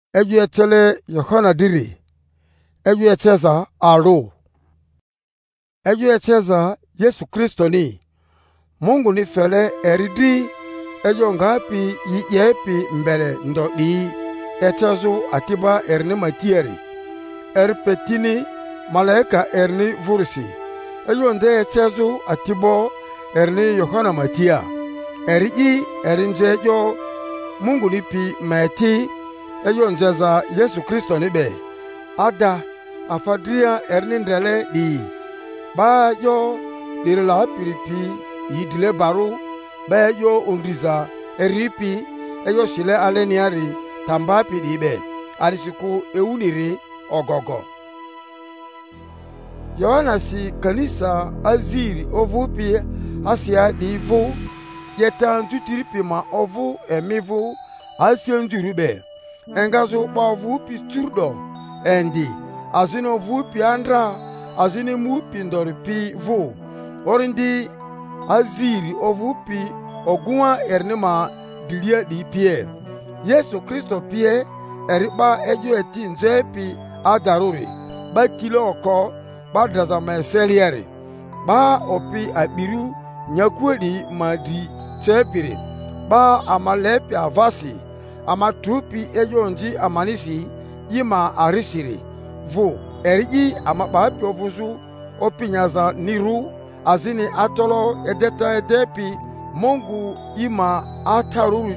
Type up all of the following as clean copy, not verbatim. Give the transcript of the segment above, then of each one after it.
Eju etele Yohana diri. Eju echeza aro. Eju echeza Yesu Kristo ni. Mungu ni fele eridi. Eju ngapi yepi mbele ndodi. Echezu atiba erni matieri. Petini malaika erni vursi. Eju nde echezu atibo erni Yohana matia. Eriji erinjejo Mungu ni pi meti. Ejo njeza Yesu Kristo nibe. Ada afadria ernindele di. Ba yo dirila piripi yidile baru. Ba yo undriza eripi. Ejo shile aleniari tambapi dibe. Arisiku euniri ogogo. Yohana si kanisa aziri ovupi asia divu. Yetan tutiripi ma ovu emivu asia njurube. Engazo ba vupi turdo endi azino vupi andra azini mupi ndoripi vu orindi aziri ovupi ogua ernema dilia di pie Yesu Kristo pie eriba ejo eti nzepi adaruri ba kilo oko ba draza meseliere ba opi abiru nyakwedi madi chepiri ba amalepi avasi amatupi ejonji amanisi yima arisiri vu erigi amabapi ovuzu opinyaza niru azini atolo edeta edepi Mungu yima ataruri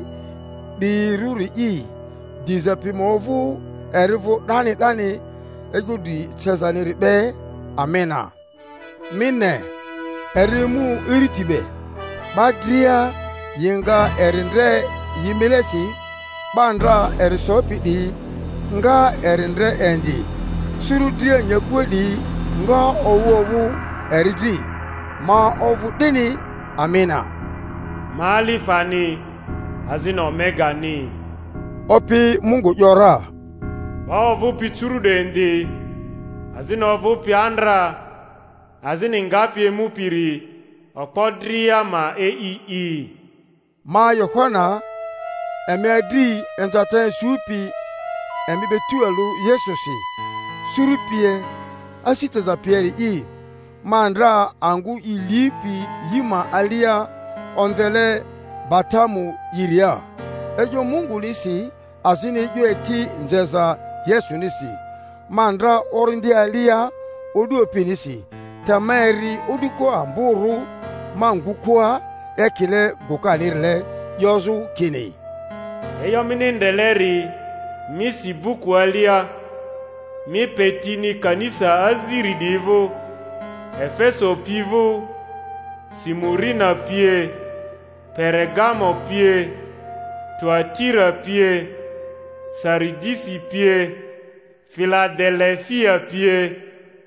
di ruri i dizapi movu erivu dani egudi chezaniri be amena mine erimu iritibe badria yinga erindre yimelesi bandra erisopidi nga erindre endi surudie nyakwedi nga owu eridi ma ovu dini amina malifani azina omega ni opi Mungu yora ba ovu pichurude endi azina ovu piandra azini ngapi emupiri okpodria ma eii ma Yohana emedi enzaten supi emibetuelu Yesusi surupie asiteza pieri i mandra angu ilipi yima alia onvele batamu yiria ejo Mungu lisi azini ejo eti njeza Yesu nisi mandra orindi alia odu opinisi tameri oduko amburu mangukua ekile gukanirle yozu kini eyo minindeleri misi buku alia mi petini kanisa aziri divo Efeso pivo Simurina pie Pergamo pie Tuatira pie Saridisi pie Philadelphia pie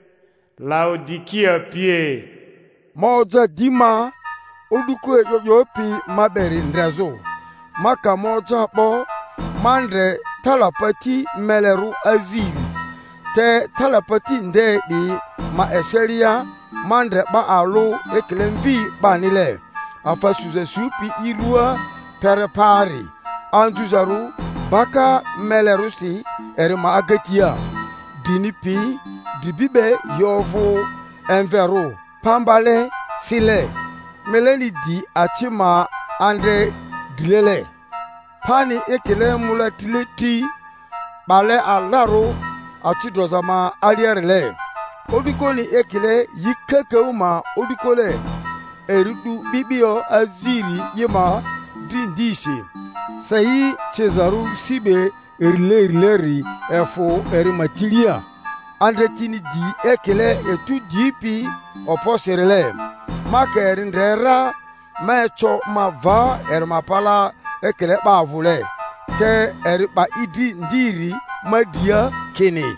Laodikia pie moja dima oduko yoyopi maberi ndrezo maka moja po mandre talapati meleru aziri te talapati nde di ma eseria mandre ba alu eklemvi banile afa suze supi irua perepari anjuzaru baka melerusi erima agatia dinipi dibibe yovu enveru pambale sile meleni di atima ande dilele pani ekele mula tileti bale alaro atidozama alierele odikoni ekele yikekeuma odikole eridu bibio aziri yima dindishi sayi chezaru sibe erileri efo erimatilia andretini di ekele etu dipi oposerele maka erindera mecho mava erimapala ekele bavule te eriba idi ndiri madia kene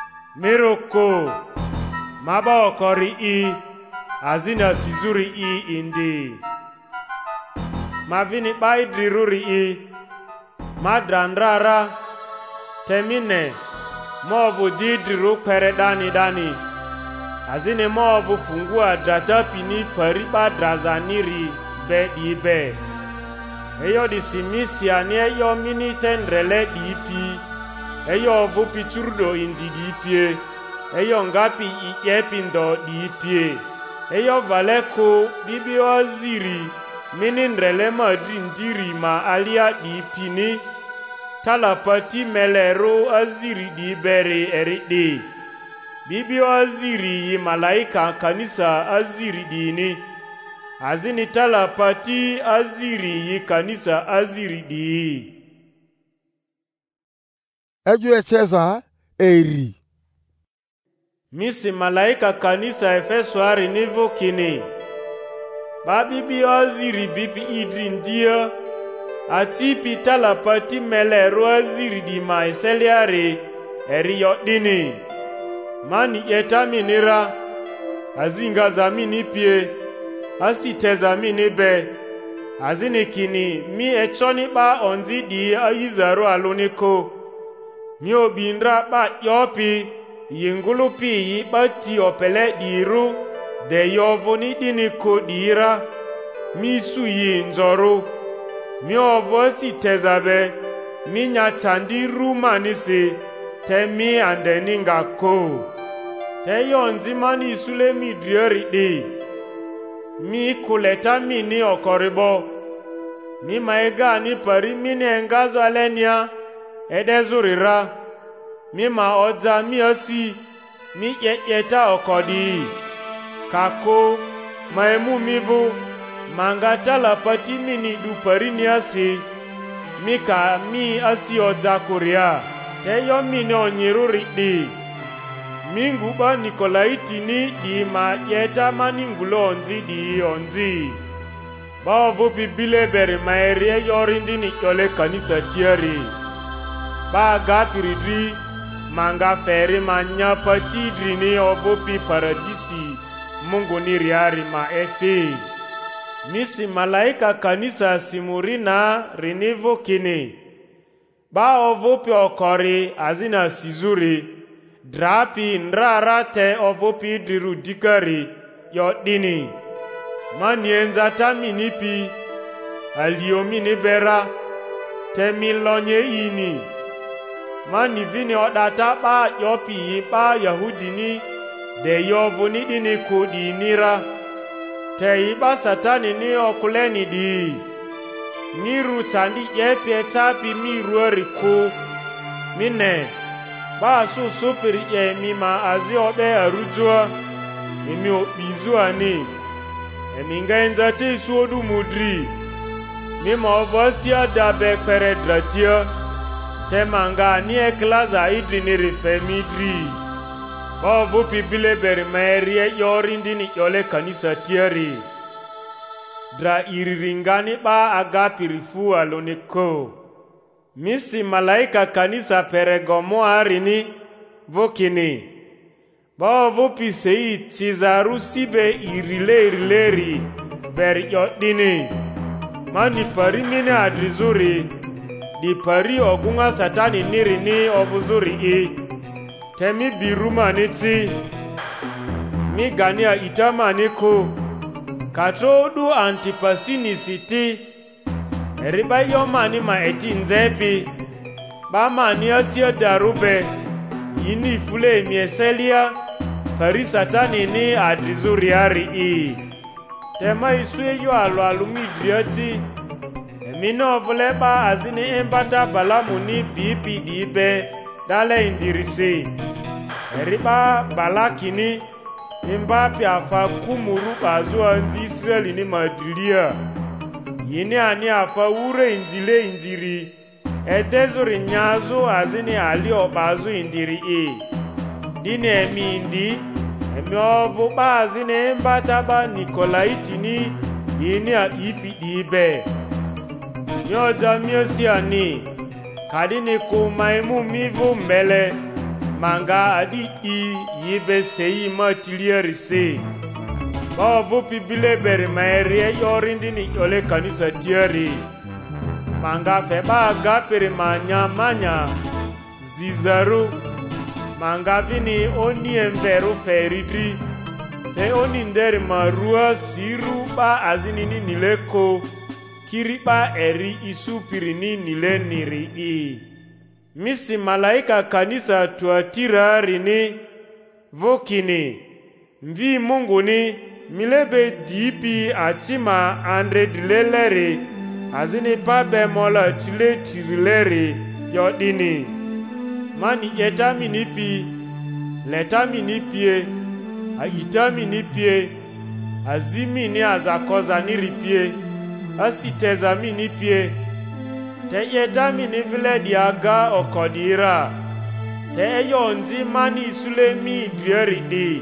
Miroko maba okori i azina sizuri i indi mavini baidriruri i madrandrara temine movu didriru pere dani azine movu fungua dratapini pariba drazaniri be dibe eyo di simisia ni eyo mini tendrele dipi eyo vupi churdo indi dipie, eyo ngapi ikepindo dipie, eyo valeko bibi oziri, minindrele madrindiri ma alia dipini, talapati melero aziri diberi eridi. Bibi aziri malaika kanisa aziri dini, azini talapati aziri kanisa aziri di. Eju Cesar eri. Misi malaika kanisa Efesuari nivo kini. Ba bibi aziri bibi idrindia, atipi talapati melero aziri di maiseliare eri yodini. Mani yetaminira, azinga zamini pie, asite zamini be, azinikini mi echoni ba onzi di ayizaro aluniko, mi obindra ba yopi, yingulupi yi bati opele diru, de yovoni diniko dira, mi suyi nzoru, mi ovosi tezabe, mi nyatandi rumanisi, temi andeninga ko. Te yonzi mani sule mi drieri di. Mi kuleta mini okoribo. Mi maega ni pari mini engazo alenia. Edezurira. Mi ma oza mi asi. Mi yeta okodi. Kako. Maemu mivu. Mangata la pati mini du pari ni asi. Mi ka mi asi oza kuria. Te yo mini onyiruri di. Minguba Nikolaitini di ma yeta maningulo onzi di onzi. Ba vupi bile bere maerie yorindi ni yole kanisa tiari. Ba gapiridri manga feri manya patidri ni ovupi paradisi Mungu ni riari ma efi. Misi malaika kanisa Simurina rinivo kini. Ba ovupi okori azina sizuri. Drapi nrara te ovopi driru dikari yodini. Manienza taminipi aliomini bera te milonye ini. Mani vini odata ba yopi ba Yahudini de yovuni dini kudi nira. Te iba satani ni okuleni di. Miru tandi yepe tapi miru eriku. Mine. Ba su supiri ye mi ma azi obe arujua imi obizua ni eminga enzate suodu mudri mi ma ovosia dabe pere dratia te manga ni eklaza idri ni rifemidri ba ovupi bile beri maerie yorindi ni yole kanisa tiari dra iriringani ba agapirifu aloniko. Misi malaika kanisa Peregomo arini vokini. Ba vopi sei tizaru sibe irileri ber yodini. Mani pari mine adrizuri. Di pari ogunga satani nirini ovuzuri i. Temi biruma niti. Mi gania itama niko. Katrodu antipasini siti. Eriba yomani ma eti nzepi. Ba mani asia darube. Yini fule mieselia. Pari satani ni adrizuriari i. Tema isue yo alumi driati. Emino vule ba azini embata balamuni bibi dibe. Dale indirisi. Eriba balakini. Imbapi afa kumuru bazua nzi Israeli ni madilia. Yini ani afa ure injile injiri. Edezuri nyazo azini ali obazu indiri i. Dini emi indi. Emi ovu ba azini mbataba Nikolaitini. Yini a ipi dibe. Nyoja miosi ani. Kadini kumaimu mivu mbele. Manga adi i yibe seyi matilieri se. Ba vupi bile beri maerie yorindi ni yole kanisa tiari. Manga feba agapiri manya zizaru. Manga vini oni emberu feridri. Te oni nderi marua siru ba azinini nileko. Kiri ba eri isu pirini nile niri i. Misi malaika kanisa Tuatira rini vokini mvi Mungu ni milebe dipi achima andre dileleri azini pabe mola tile tirileri yodini mani etami nipi letami nipie aitami nipie azimi ni azakoza niripie asitezami nipie te yetami ni vile diaga okodira te yonzi mani isulemi drieridi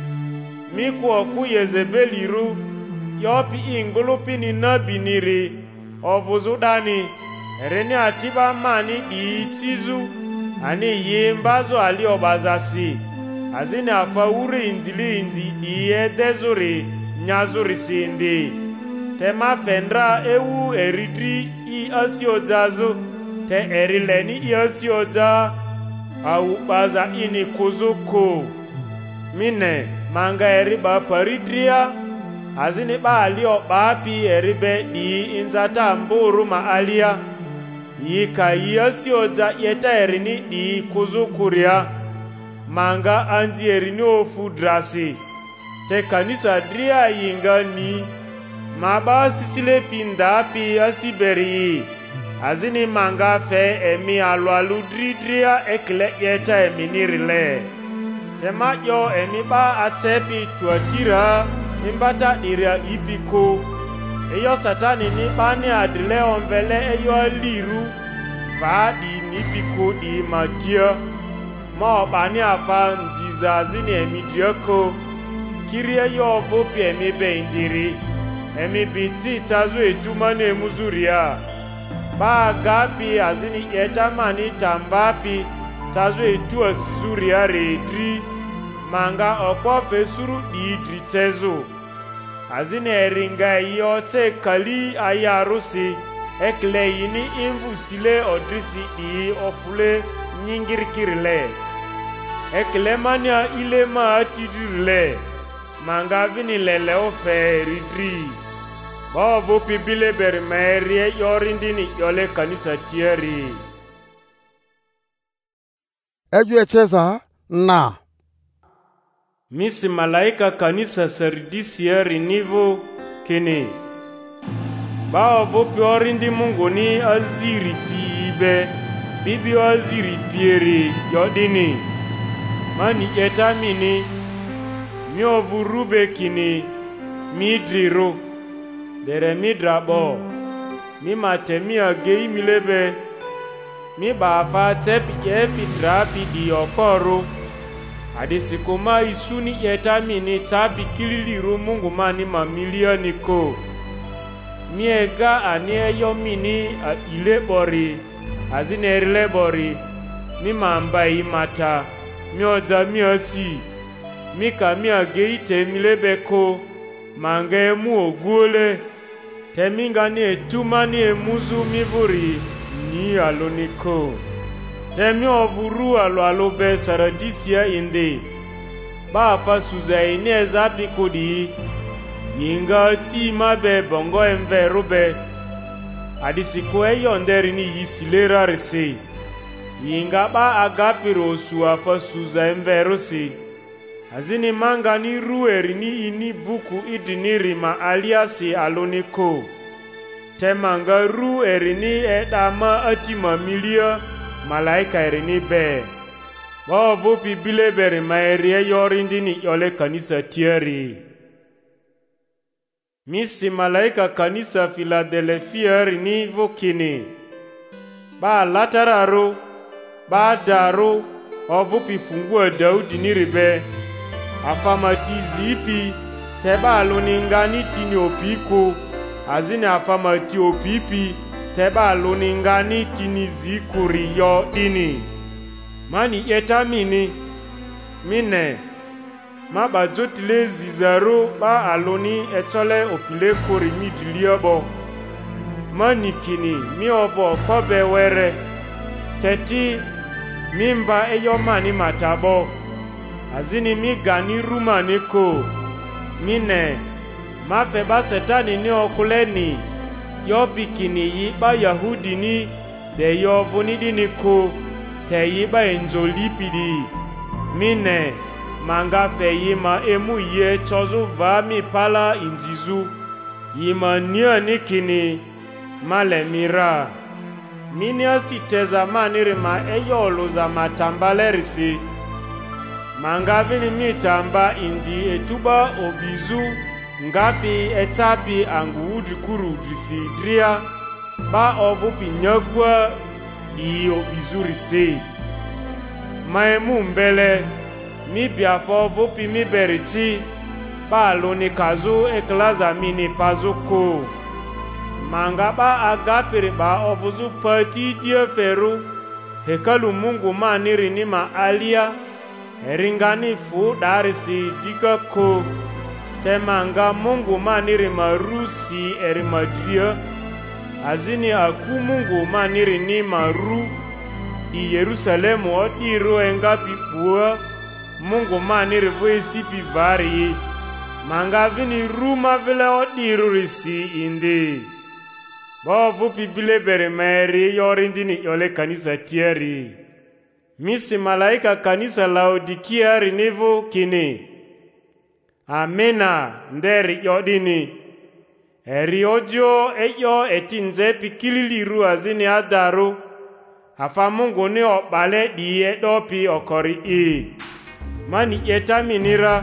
miku oku Yezebeliru yopi ingulupi ni nabiniri ovuzudani reni atiba mani iitizu ani yimbazo aliobazasi azini afauri inzili inzi iyedezuri nyazuri sindi tema fendra ewu eridri i asiojazu te erileni i asioja au baza ini kuzuku mine manga eriba paridria azini ba alio bapi eribe di inzata mburu maalia yika yasioja yeta erini di kuzukuria manga anji erini ofudrasi te kanisa dria yinga ni maba sisile pindapi asiberi azini manga fe emi alwalu dridria ekle yeta eminirile tema yo emi ba atepi Tuatira imbata diria ipiko eyo satani ni bani adile onvele eyo liru va di nipiko di matia ma bani afa nziza zini emi dioko kirie yo vopi emi be indiri emi biti tazu etumane emuzuria ba gapi azini yetamani tambapi tazu etu asizuria redri manga okwa fesuru di tezo azini eringa yote kali ayarusi ekle yini invusile odrisi di ofule nyingirkirile ekle mania ilema atidirile manga vini lele ofe ridri bobo pibile bermerie yorindini yole kanisa tieri Eju echeza na misi malaika kanisa Sardisieri nivo kini bobo piorindi Mungu ni aziri pibe bibi aziri pieri yodini mani etamini miovurube kini midriro dere midrabo mi matemi agei milebe mi bafa tepi yepi drapi di okoro adisikoma isuni yetamini tapi kililiru Mungu mani mamilioni ko mi ega anieyo mini ile bori azinerile bori mi mamba imata mi oja mi osi mika mi agei temilebe ko mange emu ogule teminga ni etuma ni emuzu mivuri ni aloniko temi ovuru alobe Saradisia inde ba fa suza ine ezapi kodi yinga ti mabe bongo enverube adisiko eyonderi ni yisilera rese yinga ba agapiro suwa fa suza enverosi azini manga ni rueri ni ini buku idiniri ma aliasi aloniko temanga rueri ni edama atima milia malaika erini be bobo pibile beri ma erie yorindini yole kanisa tieri misi malaika kanisa Philadelphia erini vokini ba latararo ba daro ovupi fungua Daudi niribe afamati zipi teba aluningani tini opiko azini afamati opipi teba aluningani tini zikuri yo dini mani etamini mine maba jotile zizaro ba aluni echole opile kori midiliabo mani kini mi obo kobe were teti mimba eyo mani matabo azini mi gani ruma niko mine mafe ba setani ni okuleni yo pikini yi ba Yahudi ni de yo vunidi niko te yi ba enjolipidi mine manga fe yi ma emu ye chozu va mi pala injizu yi ma nia nikini male mira minia si teza maniri ma eyolo za matambalerisi manga vini mitamba indi etuba obizu ngapi etapi angu udikuru disi dria ba ovu pinyagwa i obizuri se maemu mbele mi biafo vupi mi berichi ba loni kazu eklaza mini pazuko manga ba agapiri ba ovuzu pati dia feru hekalu Mungu maniri ni ma alia eringani fu darisi diga ko te manga Mungu maniri marusi eri madria azini aku Mungu maniri ni maru di Yerusalemu odiro engapi pua Mungu maniri voisi pivari manga vini ruma vile odiro risi indi bovu pibile bere meri yorindini yole kanisa tieri misi malaika kanisa Laodikia rinivu kini amena nderi yodini eriojo eyo etinze pikililiru azini adaru afa Mungu ni obale diye dopi okori mani yetaminira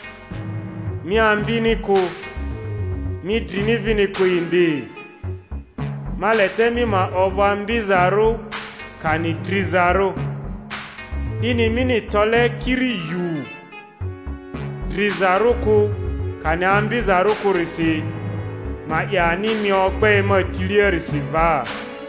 miambini ku midrinivini ku indi maletemi ma ovambizaru kanidrizaru ini mini tole kiriyu drizaruku kaniambizaruku risi ma yani mi ogbe ma tilie risi va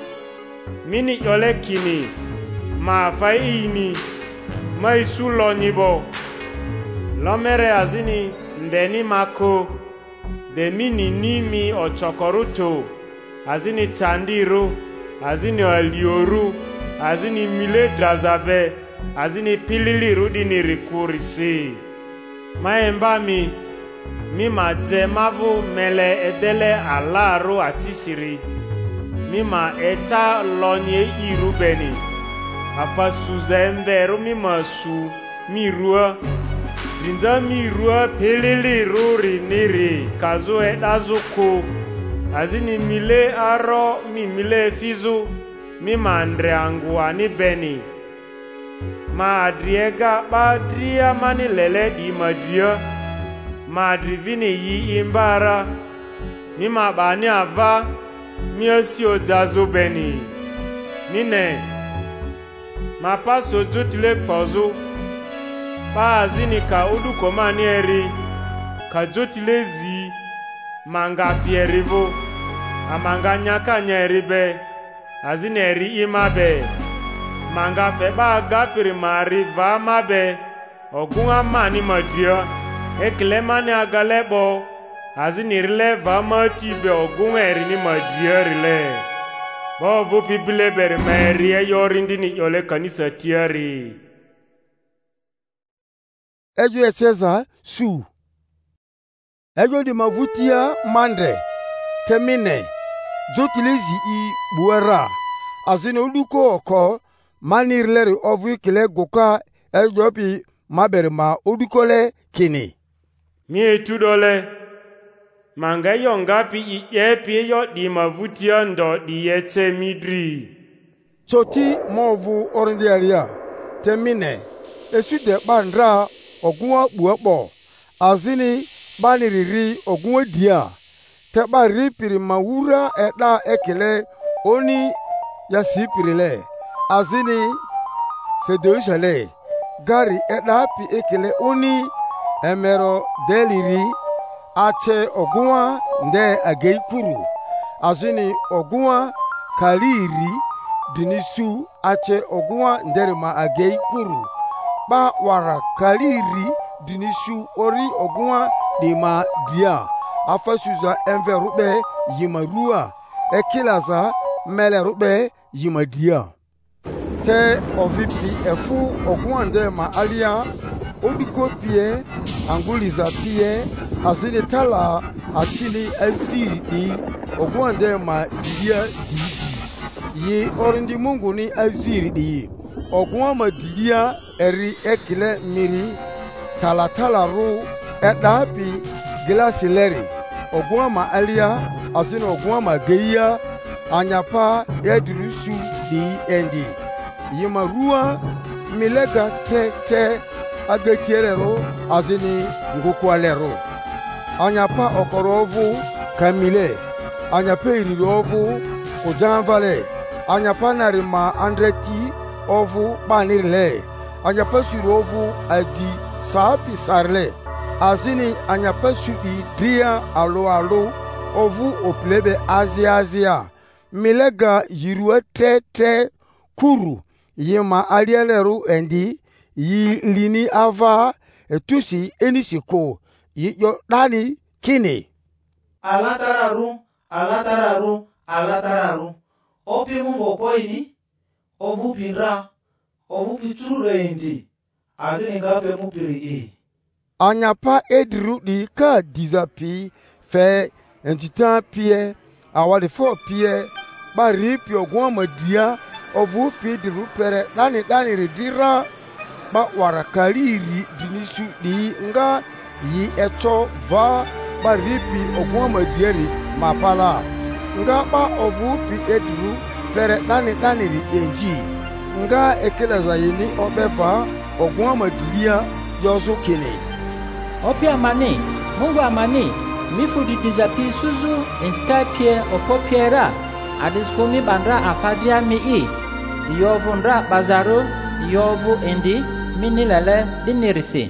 mini yole kini ma faini ma isu lonyibo lomere azini ndeni mako de mini nimi ochokoruto azini chandiru azini alioru azini mile drazabe azini pilili rudini rikurisi maembami mi maje mavu mele edele alaru atisiri mi ma eta lonye irubeni afa suzemberu mi masu mi rua dinza mi rua pilili ruri niri kazo edazuku azini mile aro mi mile fizu mi mandre anguani beni Madriega badria mani lele di madria madrivini yi imbara mi mabani ava mi asio jazo beni mine ma paso jotile kpozo pa azini ka udu komani eri ka jotile zi manga fierivo amanga nyaka nyeribe azini eri imabe manga feba gapiri mari va mabe ogunga mani madia eklemani agalebo azinirle va mati be ogunga erini madia rile bovu pibile bere meri yorindini yole kanisa tiari ejo echeza su ejo di mavutia mande temine jotilizi i buera azini uduko oko manirleri ovu kile goka ejopi mabere ma odukole kini mi etudole manga yongapi iyepi yo di mavutia ndo di yeche midri choti movu orindiaria temine esude bandra ogunwa buopo azini baniriri ogunwa dia teba ripiri mawura eda ekele oni yasipirile azini sedoishale gari edapi ekele oni emero deliri ache ogunwa nde ageikuru azini ogunwa kaliri dinisu ache ogunwa nderima ageikuru ba wara kaliri dinisu ori ogunwa dima dia afasuza enve rube yimarua ekilaza mele rube yimadia te ovipi efu ogunwande ma alia odiko pie anguliza pie azini tala atili aziri di ogunwande ma dia di yi orindi Mungu ni aziri di ogwa madilia eri ekile miri talatala ru edapi glasileri ogwa ma alia asini ogwa ma geia anyapa edrusu di endi yima ruwa milega te agetierero asini ngukwalero anyapa okorovu kamile anyapa irirovu ojanvale anyapa narima andreti ovu banirle anyapa surovu aji sapi sarle asini anyapa sudi dia alo ovu oplebe azia milega yirua te kuru yima alieleru endi yi lini ava etusi enisiko yi yo dani kini alatararu opi mungo koini ovu pinra ovu pituru endi azini ngape mupiri anyapa edru di ka dizapi fe entita pie awade fo pie ba ripi ogwa madia ovu pidru pere dani redira ba warakaliri dinisu di nga yi eto va ba ripi ogwa madieri mapala nga ba ovu pi edru pere dani ri enji nga ekeleza yini obefa ogwa madia yozo kene opi amani mungu amani mifudi dizapi suzu entita pie ofopiera adiskomi bandra afadia mi yovundra bazaro yovu endi minilele dinirisi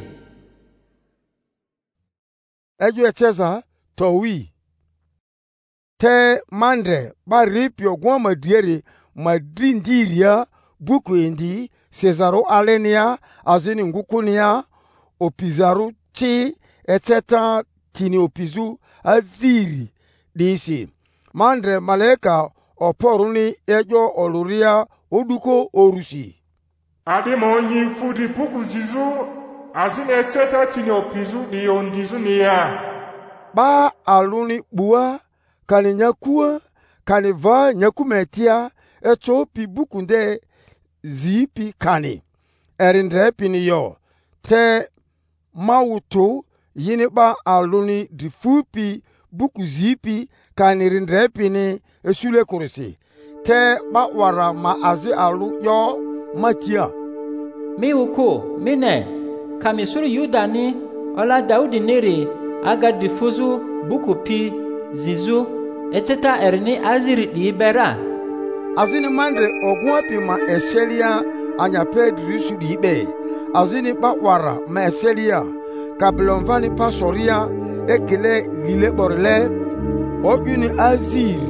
eju echeza towi te mandre ba ripi ogwa madieri madrindiria buku endi Cesaro alenia azini ngukunia opizaru ti eteta tini opizu aziri disi mandre maleka oporuni ejo oluria oduko orusi ade monyi fudi buku zizu azini eteta tini opizu di ondizu niya ba aluni bua kani nyakua kani va nyakumetia echo pi buku nde zipi kani erindre pini yo te mawuto yini ba aluni difupi buku zipi kani rindre pini esule kurisi te ba wara ma azi alu yo matia mi uko mine kamisuru yudani ola daudi nere aga difuzu buku pi zizu eteta erini aziri dibera azini mandre ogwa pi ma eshelia anya pedrisu dibe azini ba wara ma eshelia kablonvani pasoria ekele lile borle oguni aziri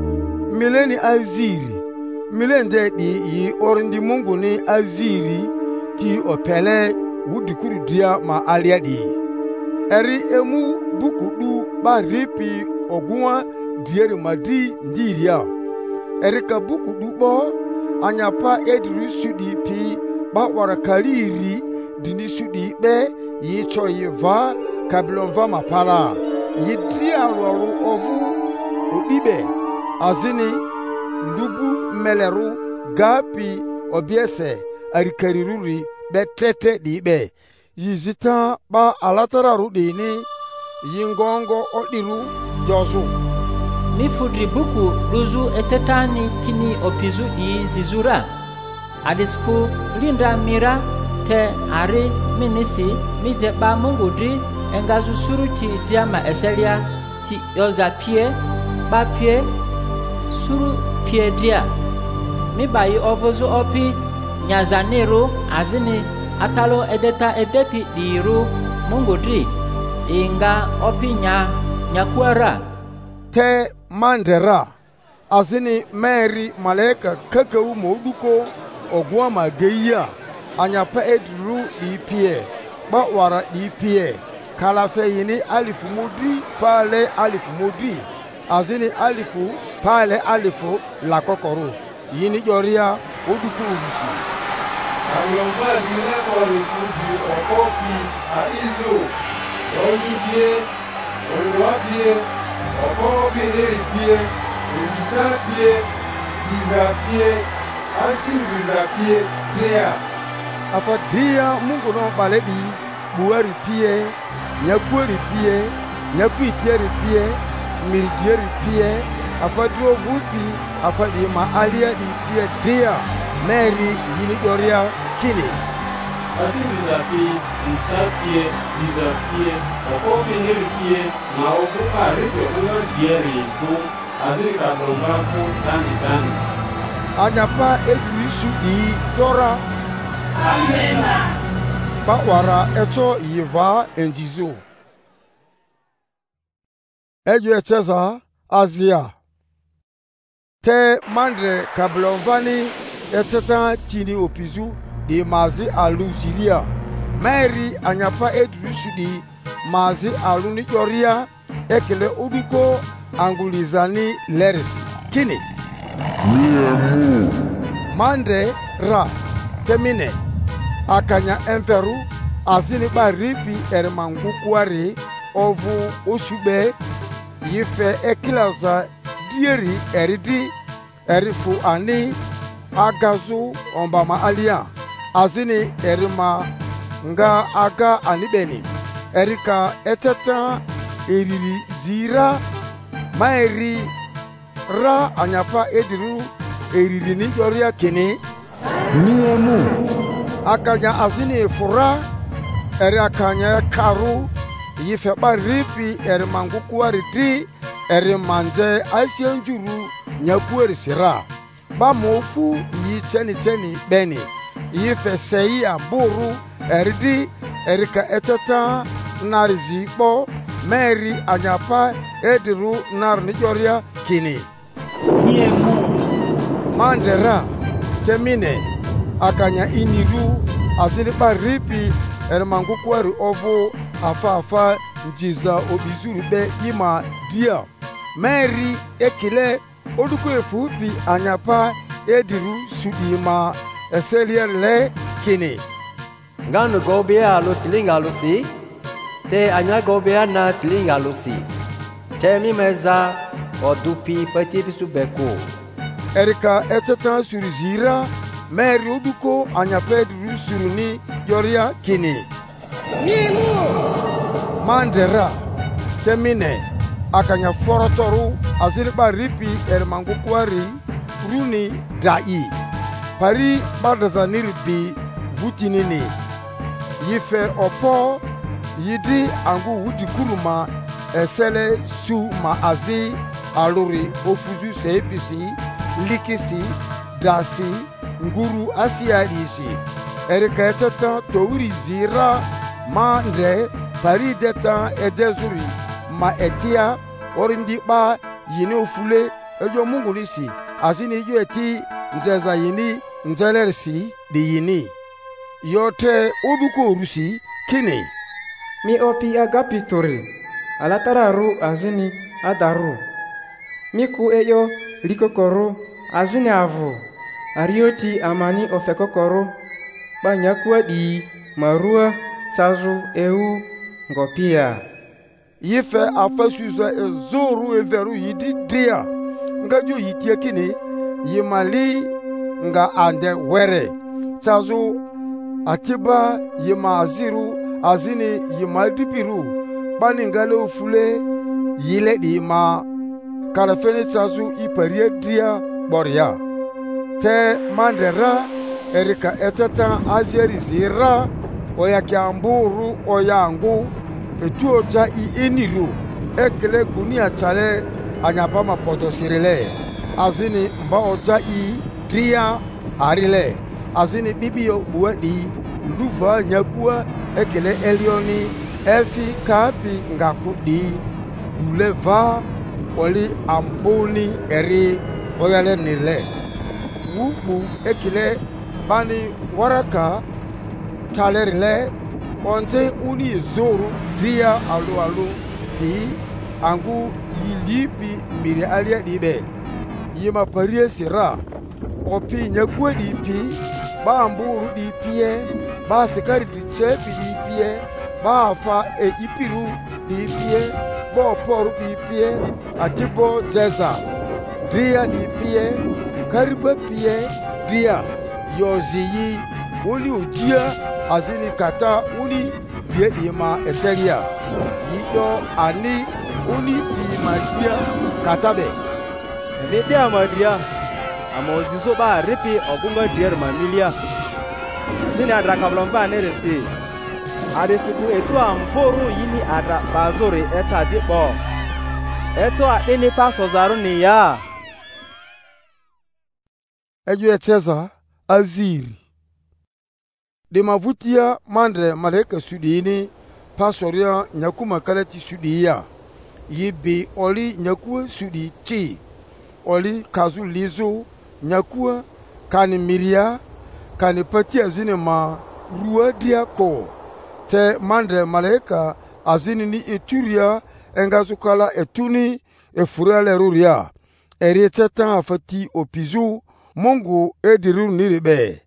milende di yi orindi mungu ni aziri ti opele wudikuru dia ma aliadi eri emu buku du ba ripi ogwa dieri madi ndiria eri ka buku du bo anyapa edru sudi pi ba warakaliri dini sudi be yi choyi va kablonva mapala yi dia roru ovu obibe azini ndubu meleru gapi obiese arikariruri betete dibe yizita ba alatararu dini yingongo odiru jozu mifudri buku ruzu etetani tini opizu di zizura adisku linda mira te ari minisi mije ba mungudri engazu suruti diama eselia ti yoza pie ba pie suru pie dia mi bayi ovozu opi nyazanero azini atalo edeta edepi diru mungudri inga opi nyakuara te mandera azini Mary maleka kakau moduko ogwa mageia anyapa edru di pie ba wara di pie kala fe yini alifu mudri pale alifu mudri azini alifu pale alifu la kokoro yini joria oduko urusi alomba dile kori kuji okopi a izo oyi bie olwa bie okopi eri bie ezita bie diza bie asingiza pie dia afa dia mungu no baledi buari pie nyakuari pie nyakuitieri pie miridieri pie afa dio vupi afa di ma alia di pie dia Mary yini doria kini asingiza pie pie okomi heri pie ma okupa rito uno dieri ku azika bombaku tani anyapa edrisu di dora amena ba wara echo yiva enjizo ejo echeza azia te mandre kablonvani eteta tini opizu di mazi alu siria Mary anyapa edrisu di mazi alu ni joria ekele uduko angulizani leris kini Mande ra temine akanya enferu azini ba ripi ermangu kwari ovu osube yife ekilaza dieri eridi erifu ani agazu ombama alia azini erima nga aga anibeni erika eteta eriri zira maeri ra anyapa ediru eriri ni joria kini niemu akanya azini fura eri akanya karu yife ba ripi eri mangukuari di eri manje aisienjuru nyakueri sira ba mofu yi cheni beni yife seyi aburu eri di erika eteta narizi po Mary anyapa ediru nar ni joria kini niemu mandera temine akanya iniru azini ba ripi ermangukwari ovu afa njiza obizuru be ima dia Mary ekile oduko efupi anyapa ediru sudima eselierle kini ngano gobea lo silinga lusi te anya gobea na silinga lusi te mi meza odupi petit subeko erika eteta surizira Mary oduko anyapa ediru suruni yoria kini niemu mandera temine akanya forotoru aziriba ripi ermangukwari runi dai pari badazaniri bi vutinini yife opo yidi angu wudi kuruma esele su ma azi aluri ofuzu sepisi likisi dasi nguru asiarisi erika eteta towiri zira mande pari deta edezuri ma etia orindi ba yini ofule ejo mungu nisi asini jo eti nzeza yini nzelersi di yini yote uduko rusi kini mi opi agapi tori alatararu azini adaru miku eyo likokoro azini avu arioti amani ofekokoro banyakua di marua chazu eu ngopia yife afasuza ezuru everu yidi dia nga jo yitie kini yimali nga ande were chazu atiba yima aziru azini yima dipiru bani ngale ufule yile di ma kalafeni chazu iparie dia boria te mandera erika eteta azieri zira oya kiamburu oyangu etuoja i eniru ekele gunia chale anyapama podosirile azini mba oja i tria arile azini bibio buadi luva nyakua ekele elioni elfi kapi ngakudi uleva oli amboni eri oyale nile wubu ekele bani waraka talerile onte uni zoru dia alu pi angu yilipi miri alia dibe yima parie sira opi nyakwe di pi ba amburu di pie ba sikari di chepi di pie ba fa e ipiru di pie bo poru di pie atibo jeza dia di pie kariba pie dia yoziyi uli ujia azini kata uli die ima eseria yiyo ani uli pimatia katabe mi dia madria amoziso ba ripi ogunga dier mamilia zini adra kablomba ne resi adesiku etu amporu yini adra bazore eta dipo eto adini paso zaru ni ya eju echeza aziri de mavutia mandre maleka sudini pasoria nyakuma kalati sudiya yibi oli nyakuwa sudi chi oli kazu lizo nyakuwa kani miria kani pati azini ma ruwa dia ko te mandre maleka azini ni eturia engazukala etuni efurale ruria eri tetan afati opizu Mungu ediru niribe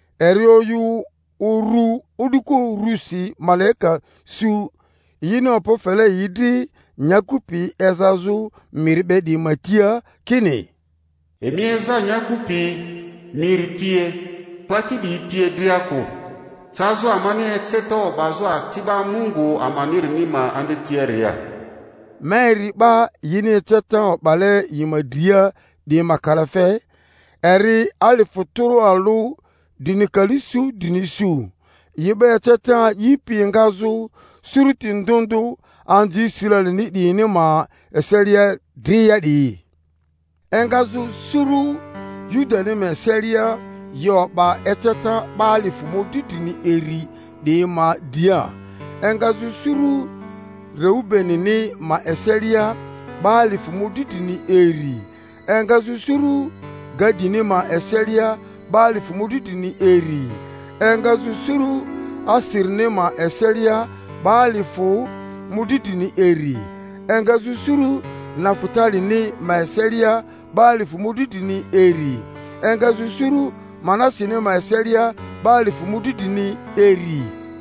erioyu uru uduko rusi maleka su yino pofele yidi nyakupi ezazu miribe di matia kini emieza nyakupi miripie pati di pie diako sazo amani etseto bazo atiba Mungu amaniri nima ande tieria meri ba yini tetan bale yimadia di makarafe eri alifuturu alu dinikalisu dinisu yibe teta yipi ngazu suruti ndundu anji silali ni dini ma eseria diya di engazu suru yudani me seria yoba eteta bali fumo didini eri di ma dia engazu suru reubeni ni ma eseria bali fumo didini eri engazu suru gadini ma eseria bali fumudidini eri engazu suru asirne ma eseria bali fu mudidini eri engazu suru nafutali ni ma eseria bali fumudidini eri engazu suru manasine ma eseria bali fumudidini eri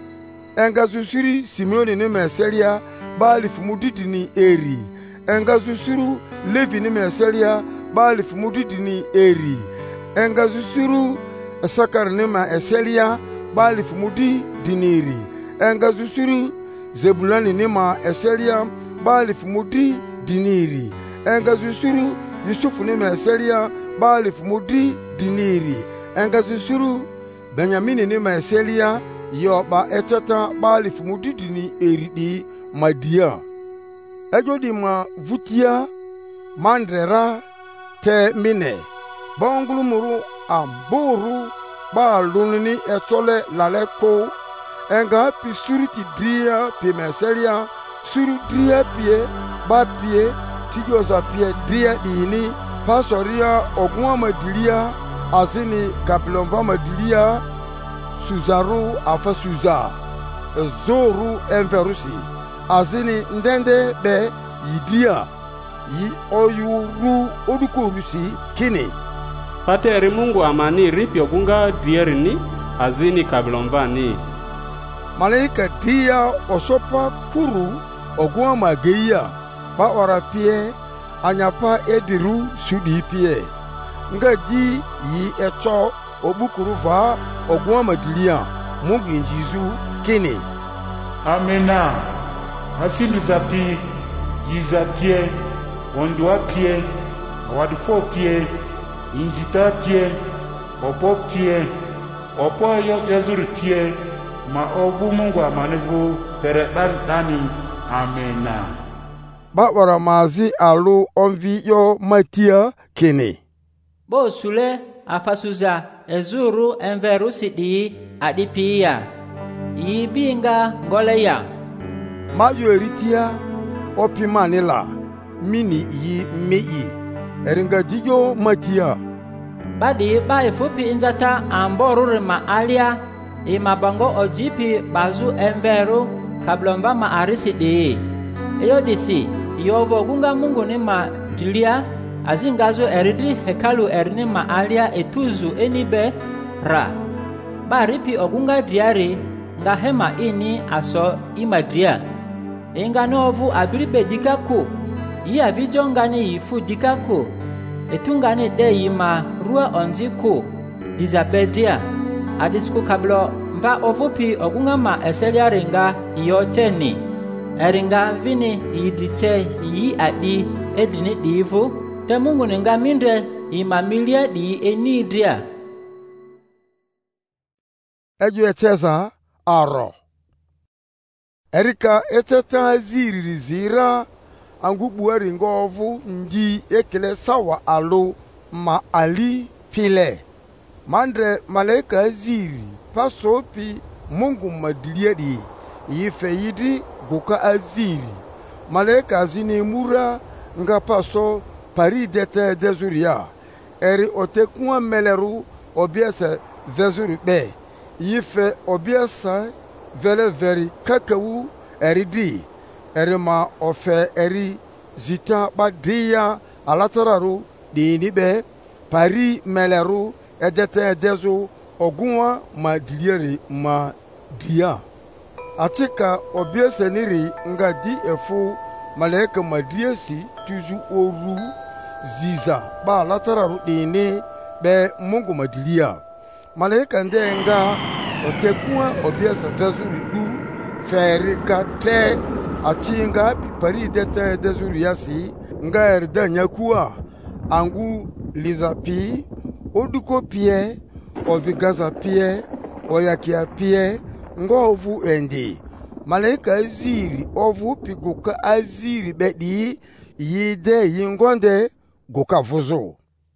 engazu suru simeoni ni ma eseria bali fumudidini eri engazu suru levi ni ma eseria bali fumudidini eri engazu suru sakar nima eselia bali fumudi diniri engazu suru zebulani nima eselia bali fumudi diniri engazu suru yusufu nima eselia bali fumudi diniri engazu suru benyamini nima eselia yoba etata bali fumudi dini eridi madia ejodi ma vutia mandrera te mine bongulu muru amburu ba lunini etole laleko enga pi suriti dria pi meseria suru dria pie ba pie tijosa pie dria dini pasoria ogwa madilia azini kaplomva madilia suzaru afa suza zoru enverusi azini ndende be yidia yi oyuru odukorusi kini pateri Mungu amani ripyo gunga dierini azini kabilomvani malaika dia osopa kuru ogwa mageia ba orapie anyapa ediru sudi pie nga di yi echo obukuru va ogwa madilia Mungu injizu kini amena hasili zapi jizapie ondua pie awadifo pie injita pie opo pie opo yazuri pie ma obu Mungu amanivu pere dani amena ba mazi alu onvi yo matia kini bo sule afasuza ezuru enveru sidi adipia yibinga goleya mayo eritia opi manila mini yi mei eringa dijo matia badi ba efupi inzata amboru ma alia mabango ojipi bazu enveru kablomva ma arisidi eyodisi yovo gunga Mungu ni ma dilia azingazo eridi hekalu erini ma alia etuzu enibe ra baripi ogunga diari nga hema ini aso imadria inga novu abiribe dikako iya vijongani yifu dikako etungani de yima ruwa onziko dizabedia adisku kablo mva ovupi ogunga ma eselia ringa iyoteni eringa vini yidite yi adi edini divu te Mungu ninga minde imamilia di enidria. Eju etesa aro erika eteta ziriri zira angugbu eringa ovu ndi ekele sawa alo ma ali pile mandre malaika ziri pasopi Mungu madilie di yife yidi goka aziri malaika zini mura nga paso pari dete dezuria eri otekua meleru obiesa vezuri be yife obiesa vele veri kakawu eri di eri ma ofe eri zita badia alatararu di nibe pari meleru edete dezu ogunwa ma dilieri ma dia atika obiesa niri nga di efu malaika madiesi tuju oru ziza ba latararu dini be Mungu madilia malaika ndenga otekua obiesa vezuri du ferika te achinga pipari dete dezuri yasi nga erda nyakua angu lizapi oduko pie ovigaza pie oyakia pie ngovu endi malaika aziri ovu piguka aziri bedi yide yingonde goka vuzo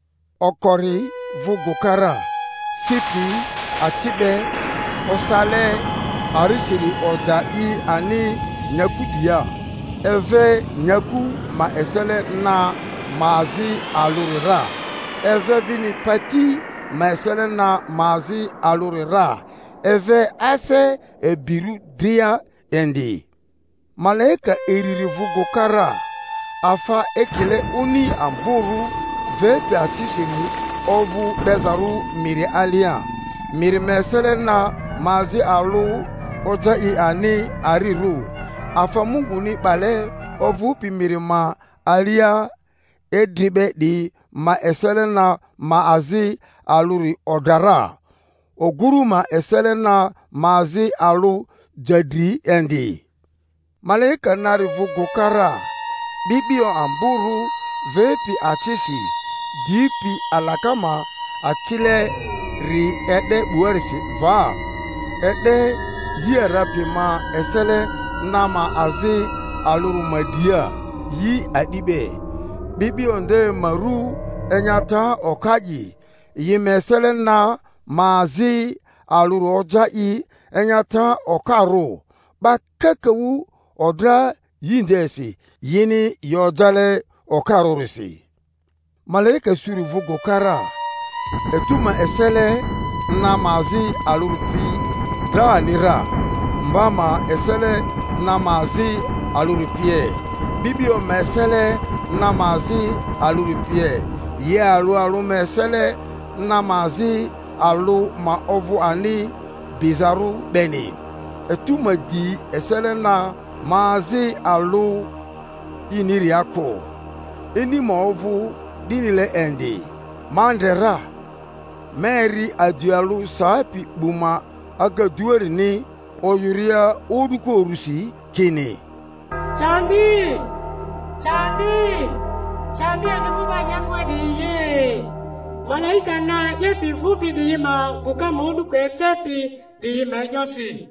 okori vugukara sipi atibe osale arisiri oda I ani nyakudia eve nyaku ma esele na mazi alurira eve vini pati ma esele na mazi alurira eve ase ebiru dia endi malaika eriri vugukara afa ekele uni amburu vepe atisiri ovu bezaru miri alia miri mesele na mazi alu oja I ani ariru afa Mungu ni bale ovu pi miri ma alia edribe di ma esele na maazi aluri odara oguru ma esele na maazi alu jadri endi malaika nari vugukara bibio amburu vepi atisi dipi alakama atile ri ede buerisi va ede hierapi ma esele na ma azi aluru madia yi adibe bibio nde maru enyata okaji yi mesele na mazi aluru ojai enyata okaro bakakawu odra yindesi yini yojale okarorisi malaika suri vugukara etuma esele na mazi alurupi dranira mbama esele na mazi alurupie bibio mesele na mazi alurupie ye alu mesele na mazi alu ma ovu ani bizaru beni etuma di esele na mazi alu iniri ako eni ma ovu dinile endi mandera Mary adualu sapi buma agadueri ni oyuria oduko rusi kini Chandi anafuba nyakwa diye malaika na yepi fupi dima kuka mundu kwechepi dima nyosi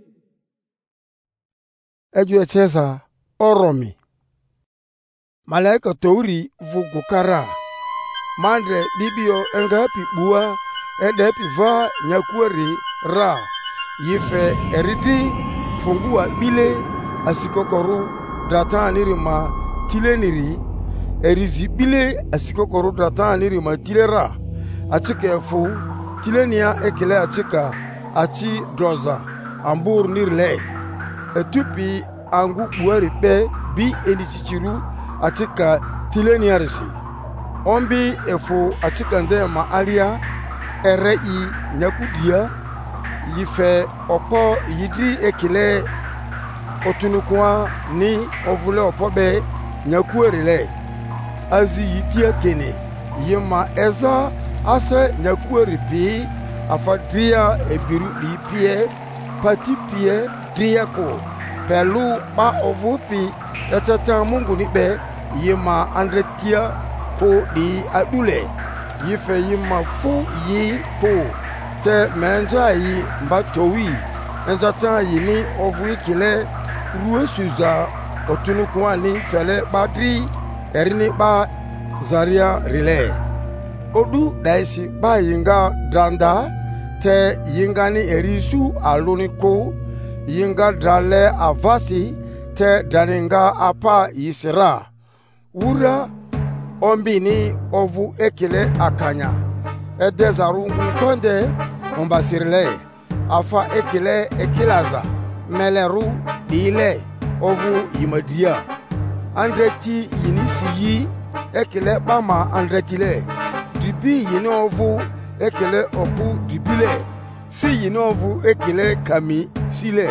eju echeza oromi malaika touri vugukara mandre bibio engapi bua edepi va nyakueri ra yife eridi fungua bile asikokoru drataniri ma tileniri erizi bile asikokoru drataniri ma tilera achike fu tilenia ekele achika achi droza ambur nirle etupi angu buari be bi enichichiru achika tileniarisi ombi efu achika ndema alia erei nyakudia yife opo yidri ekele otunukwa ni ovule opobe nyakuerile azi yitia kene yema eza ase nyakueri pi afa dria ebiru di pie pati pie dria ko pelu ba ovu pi etata Mungu ni be yima andretia ko di adule yife yima fu yi ko te menja yi mbatowi enjata yi ni ovu ikile ruwe suza otunu kwani fele badri erini ba zaria rile odu daisi ba yinga dranda te yinga ni erisu aluni ko yinga drale avasi te daninga apa yisira ura ombini ovu ekile akanya edezaru nkonde ombasirle afa ekile ekilaza meleru ile ovu yimadia andreti yinisi yi ekile bama andretile dibi yini ovu ekile oku dibile si yini ovu ekile kami sile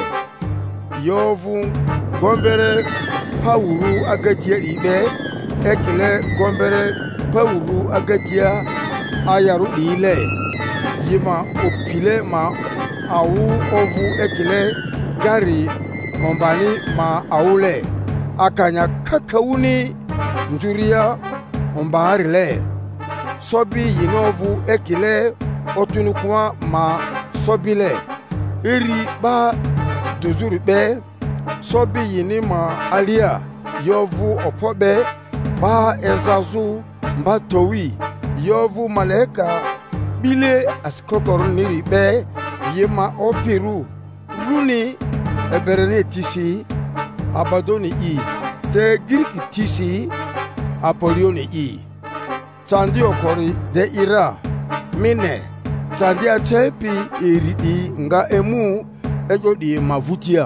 yovu gombere pawuru agatia ibe ekile gombere pawuru agatia ayaru ile yima opile ma awu ovu ekile gari ombani ma aule akanya kakawuni njuria ombarile sobi yinovu ekile otunukwa ma sobile iri ba dozuri be sobi yini ma alia yovu opobe ba ezazu mba towi yovu maleka bile askokoro niri be yema opiru runi eberene tisi abadoni i te giriki tisi apolioni i chandi okori de ira mine chandi achepi iridi nga emu ejodi mavutia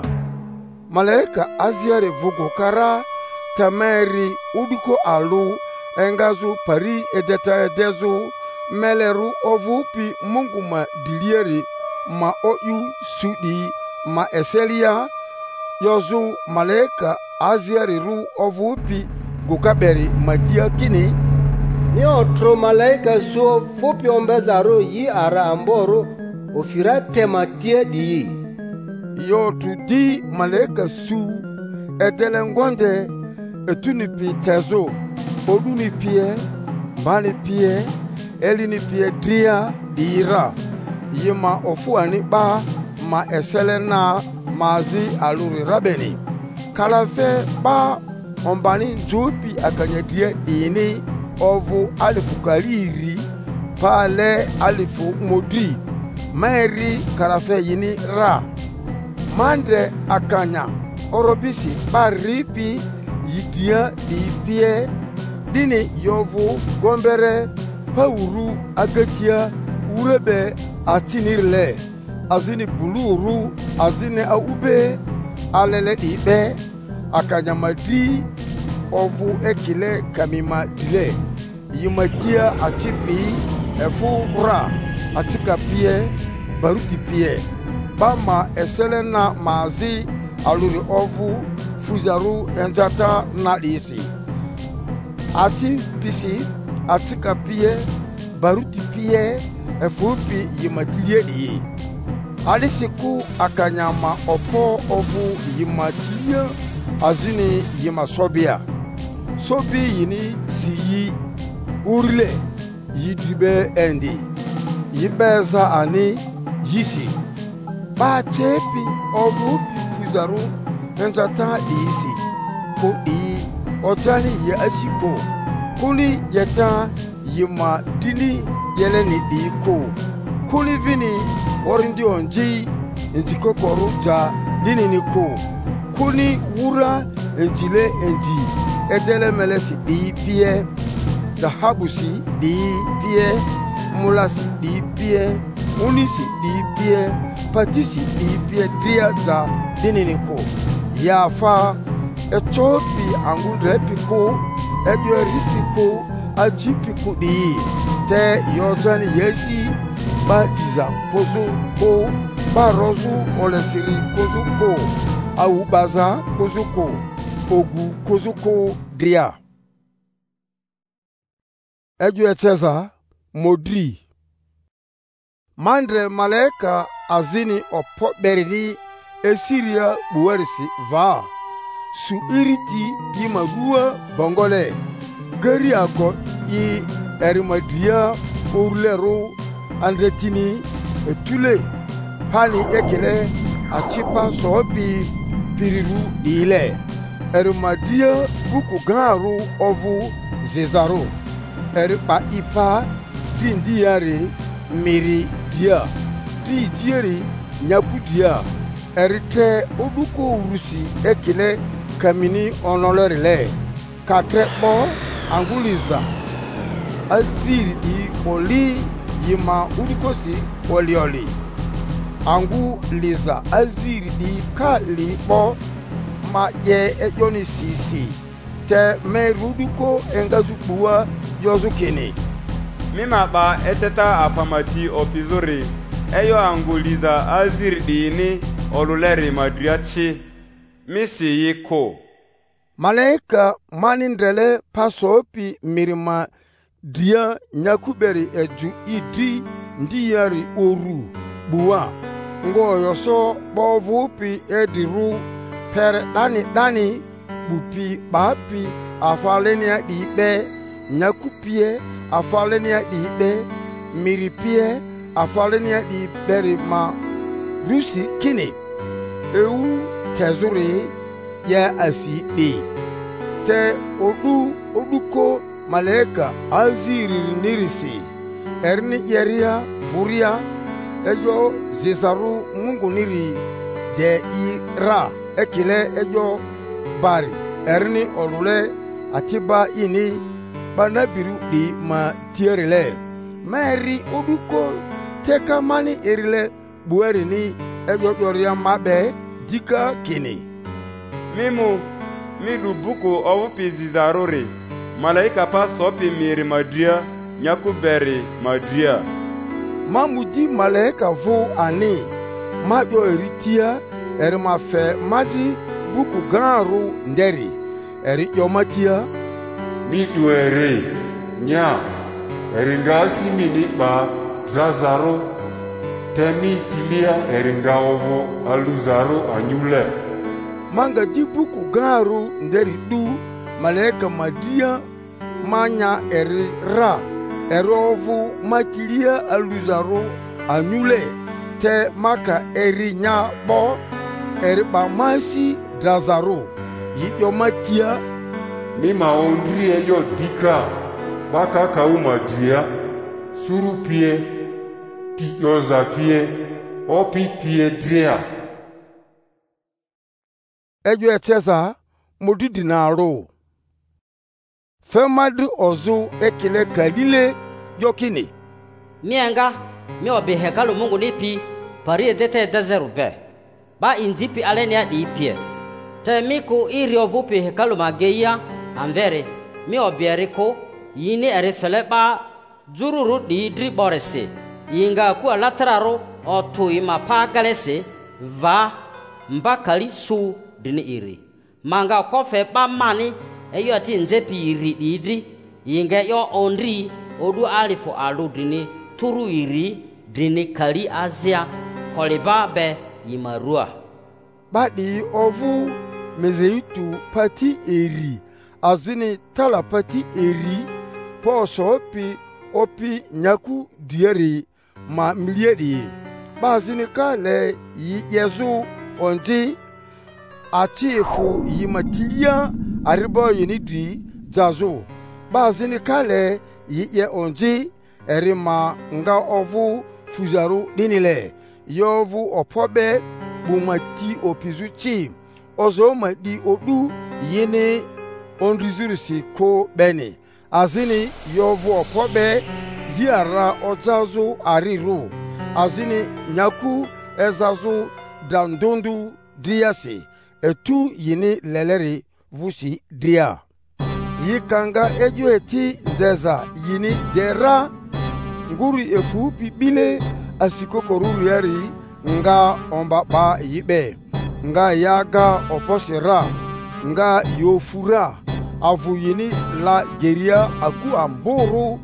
malaika aziare vugo kara tameri uduko alu engazu pari edeta edezu meleru ovupi Mungu ma dilieri ma oyu sudi ma eselia yozu malaika aziare ru ovupi gukaberi matia kini ni otro malaika suo fupi ombezaro yi ara amboro ofira tematie di yotu di malaika su edelengonde etunipi tezo oduni pie bani pie elini pie dria dira yima ofuani ba ma eselena mazi aluri rabeni kalafe ba ombani njopi akanyadie ini ovu alifu kaliri pale alifu modri mairi kalafe yini ra mandre akanya orobisi baripi yidia dipie dini yovu gombere pawuru agatia urebe atinirle azini buluru azini aube alele dibe akanyamadi ovu ekile kamima dile yimatia achipi efu ra atika pie baruti pie bama eselena mazi aluri ovu fuzaru enjata na disi ati pisi atika pie baruti pie efupi yimatilie di alisiku akanyama opo ovu yimatilie azini yimasobia sobi yini siyi urile yidribe endi yibeza ani yisi ba chepi ovu fuzaru enjata isi ko di otani ya asiko kuli yeta yima dini yeleni di ko kuli vini orindi onji entiko koruja dini ni ko kuni wura enjile enji edele melesi di pie dahabusi di pie mulasi di pie unisi di pie patisi di pie triaza dini ni ko ya fa etopi angundre piko edio ripiko ajipiko di te yotani yesi ba diza kozo ko ba rozu olesiri kozo ko au baza kozo ko ogu kozo ko dria edio eteza modri. Mandre malaika azini opo beridi esiria buwarisi va. Su iriti di magua bongole. Gari ago i erimadia urlero andretini etule. Pani ekele achipa sobi piriru ile. Erimadia buku garu ovu zezaro. Eripa ipa dindiare miri dia. Di diari nyaku dia. Erite oduko urusi ekele kamini onolerile. Katrepo anguliza. Asiri di oli yima udukosi olioli. Angu liza aziri di ka lipo ma ye ejoni sisi te me ruduko engazukuwa yozukini. Mima ba eteta afamati opizuri eyo angu liza aziri di ni oluleri madriachi misi yiko. Malaika manindrele pasopi mirima dia nyakuberi eju idi ndiyari oru buwa. Ngo yoso bovupi ediru per dani bupi bapi afalenia dibe nyakupie afalenia dibe miripie afalenia diberi ma rusi kini ewu tezuri ya asibi te oduko malaika aziri nirisi erni yeria furia ejo zezaru mungu niri de ira ekile ejo bari erni olule atiba ini banabiru di ma tierile meri oduko teka mani erile bueri ni ejo yoria mabe dika kini. Midu buku ovu pizizaruri malaika pa sopi miri madria nyakuberi madria. Mamudi malaika vo ani majo eritia erima fe madi buku garu nderi eri yomatia midu eri nya eringasi minipa zazaro temi tilia eringa ovo aluzaro anyule. Manga di buku garu nderi du malaika madia manya eri ra erovu matilia aluzaro anyule te maka erinya bo eriba masi drazaro yiyo matia mima ondri eyo dika baka kauma dia suru pie tiyoza pie opi pie dia ejo etesa modidi na ro Femadu ozu ekile kalile yokini. Mianga mi obi hekalu Mungu nipi pari edete dezeru be. Ba inzipi alenia di pie. Te miku iri ovupi hekalu mageia amvere mi obi eriko yini erifele ba jururu di idri borese. Yinga kuwa latraro otu ima pagalese va mbakali su dini iri. Manga kofe ba mani eyo ati nzepi iri idri yinge yo ondri odu alifu alu dini turu iri dini kali azia koliba be yimarua. Badi ovu mezeitu pati eri azini tala pati eri poso opi nyaku dieri ma miliedi bazini kale yezu onji atifu yimatilia aribo yinidri jazo bazini kale ye onji erima nga ovu fuzaru dinile yovu opobe bumati opizuchi ozo madi odu yini ondrizurisi ko beni azini yovu opobe ziara ojazo ariru azini nyaku ezazo dandundu diase etu yini leleri vusi dia yikanga eju eti nzeza yini dera nguri efu bibile asikokoru yari nga omba ba yibe nga yaga oposira nga yofura avu yini la geria aku amburu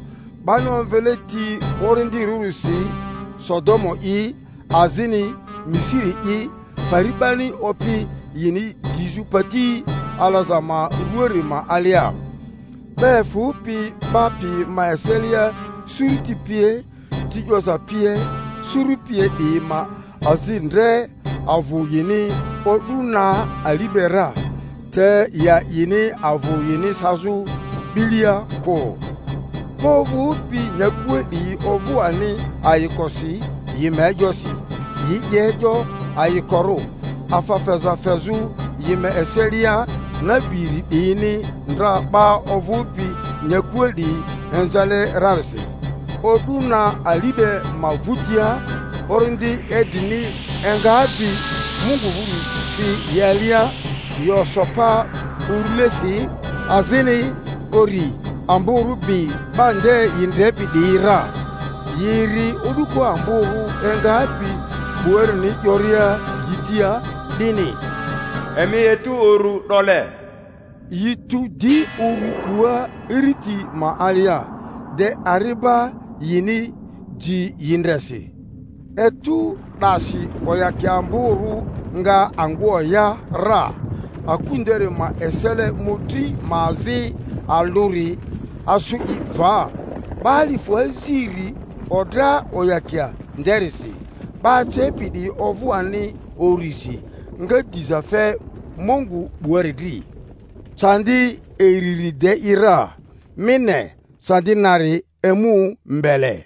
Bano veleti orindi rurusi Sodomo i azini Misiri i paribani opi yini dijupati alazama ruori ma alia. Be fupi papi maeselia suriti pie tijosa pie suru pie di ma azindre avu yini oduna alibera te ya yini avu yini sazu bilia ko. Movu pi nyakwe di ovu ani ayikosi yimejosi yiyejo ayikoro afafeza fezu yime eselia na biri ini ndra ba ovu pi nyakwe di enjale rarsi oduna alibe mavutia orindi edini engabi mungu huru fi yelia yosopa urlesi azini ori amburu bi bande yindrepi dira yiri uduko amburu engapi buerni yoria yitia dini emi etu oru dole yitu di oru bua iriti ma alia de ariba yini ji yindresi etu dashi oyaki amburu nga anguoya ra akundere ma esele mudri mazi aluri asu iva bali fuaziri odra oyakia nderisi ba chepidi ovuani orisi nga dizafe mongu buaridi chandi eriri de ira mine sandinari emu mbele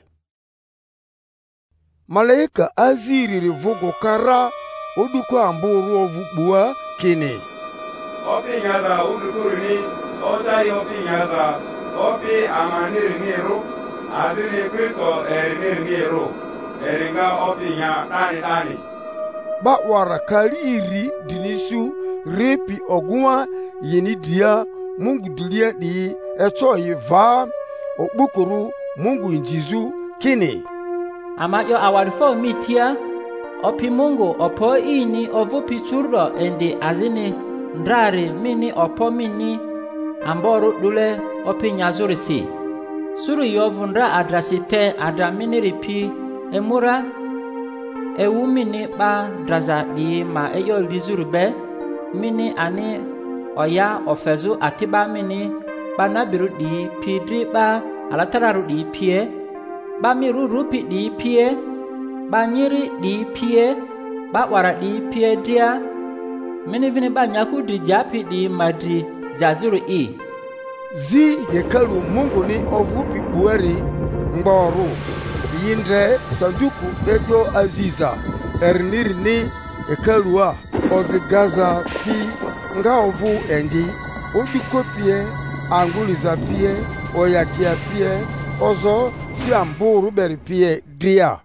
malaika aziri vugo kara oduko amburu ovubua kini opi nyaza udukurini otai opi nyaza opi amanir niru azini Kristo erinir niru eringa opi nya tani ba wara kaliri dinisu repi ogwa yini dia mungu dilia di echo yiva okbukuru mungu injizu kini amayo awarifo mitia opi mungu opo ini ovupi churro endi azini ndrari mini opo mini amboru dule opi nyazurisi suru yovundra adrasite adramini ripi emura ewu mini ba draza di ma eyo lizurube mini ani oya ofezu atiba mini ba nabiru di pidri ba alatararu di pie ba miru rupi di pie ba nyiri di pie ba wara di pie dia mini vini ba nyaku di japi di madri jazuru i zi hekalu mungu ni ovupi bueri mboru yindre sanduku ejo aziza erniri ni hekalua ovigaza pi nga ovu endi odukopie anguliza pie oyakia pie ozo si amburu beri pie dia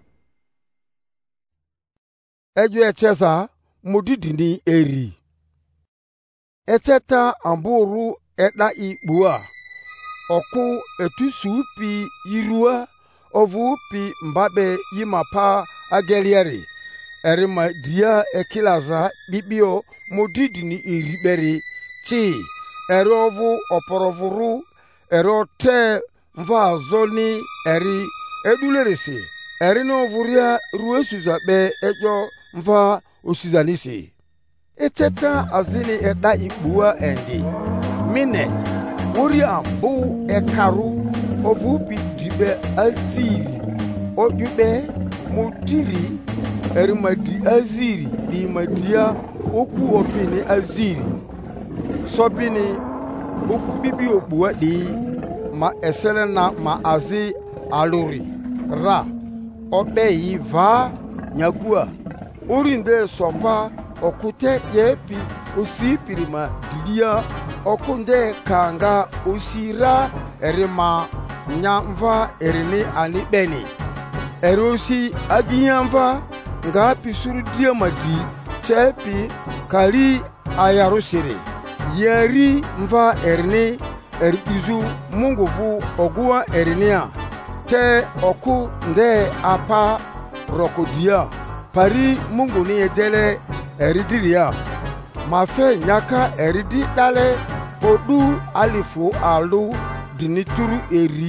ejo echesa mudidini eri echeta amburu eda ibua oku etusu pi irua ovu pi mbabe yimapa agelieri erima dia ekilaza bibio mudidini iriberi chi erovu oporovuru erote mva zoni eri edulerisi eri no vuria ruesuza be ejo mva osizanisi eteta azini eda ibua endi mine wori ambu ekaru ovupi dibe aziri ojube mudiri erimadi aziri di madia oku opini aziri sobini oku bibi obua di ma esele na ma azi aluri ra obeyi va nyakua orinde sopa okute yepi osipirima didia okunde kanga osira erima nyamva erini ani beni erosi agiyamva nga pisuru dia madi chepi kali ayarusiri yeri mva erini erizu munguvu ogua erinia te oku nde apa rokodia pari mungu ni edele eridiria mafe nyaka eridi dale odu alifu alu dinituru eri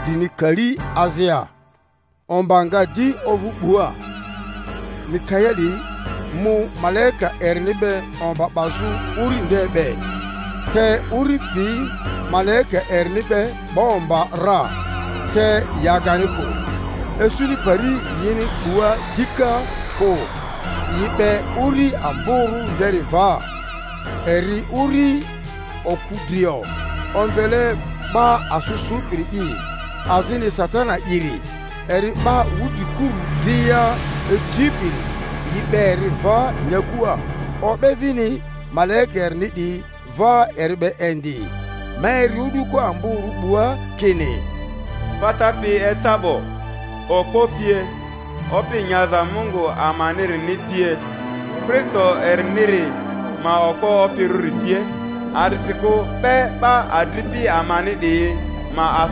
dini kali azia ombanga di ovu bua Mikaeli mu malaika ernibe omba bazu uri ndebe te uri pi malaika ernibe bomba ra te yaganiko esuri pari yini bua dika ko yibe uri amburu deriva eri uri okudrio onvele ba asusu piri azini satana iri eri ba wudikuru dia ejibiri yibe riva nyakua obevini malaika nidi va erbe endi meri uduko amburu bua kini patapi etabo okpopie opi nyaza Mungu amaniri nipie Kristo erniri ma okpo opiruri pie arisiku pe ba adripi amani di ma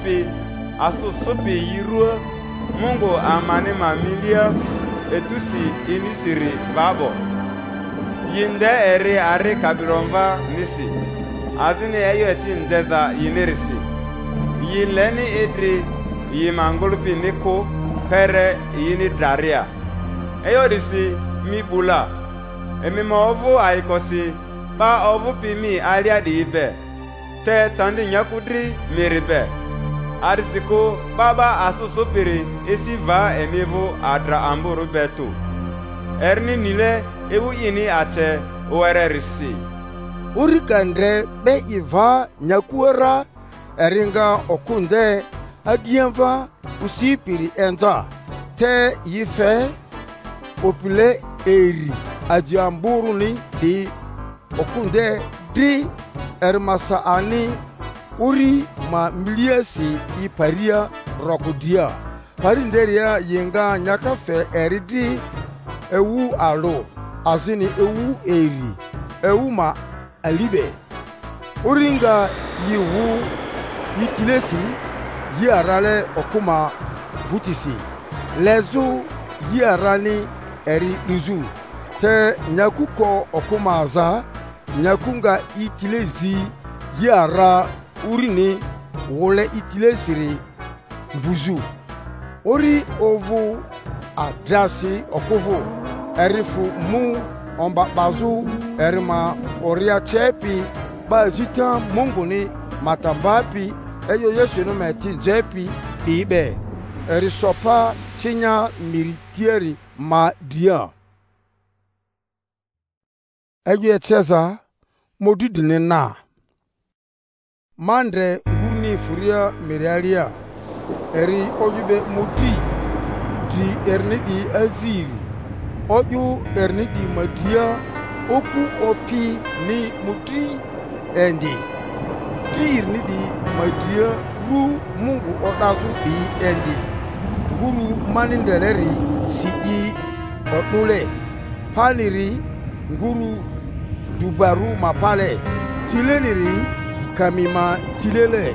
asusupi yirua Mungu amani ma milia etusi inisiri vabo yinde eri ari kabilomva nisi azini eyo eti nzeza yinirisi yileni idri yimangulupi niku pere yini daria eyo disi mi bula emi ma ovu aikosi ba ovu pimi alia di ibe te tandi nyakudri miribe arisiku baba asusupiri isi va emivu adra amburu betu erni nile ewu ini ache uere risi urikandre be iva nyakuera eringa okunde adienva usipiri enza te yife opule eri adiamburu ni di okunde di ermasa ani uri ma miliesi iparia rokudia parinderia yenga nyakafe eridi ewu alo azini ewu eri ewu ma alibe uringa yiwu yitilesi yiarale okuma vutisi lezu yiarani eri lizu te nyakuko okuma za nyakunga itilezi yiara urini wole itilesiri vuzu ori ovu adrasi okuvu erifu mu omba bazu erima oria chepi bazita munguni matambapi eyo yesu no meti jepi ibe erisopa chinya miritieri ma dia eyo eteza modudine na mandre ngurni furia mirialia eri ojube mudi di ernidi aziri oju ernidi madia oku opi ni mudi endi dir nidi madia ru Mungu odazu bi endi guru manindeleri siji odule paniri nguru dubaru mapale tileniri kamima tilele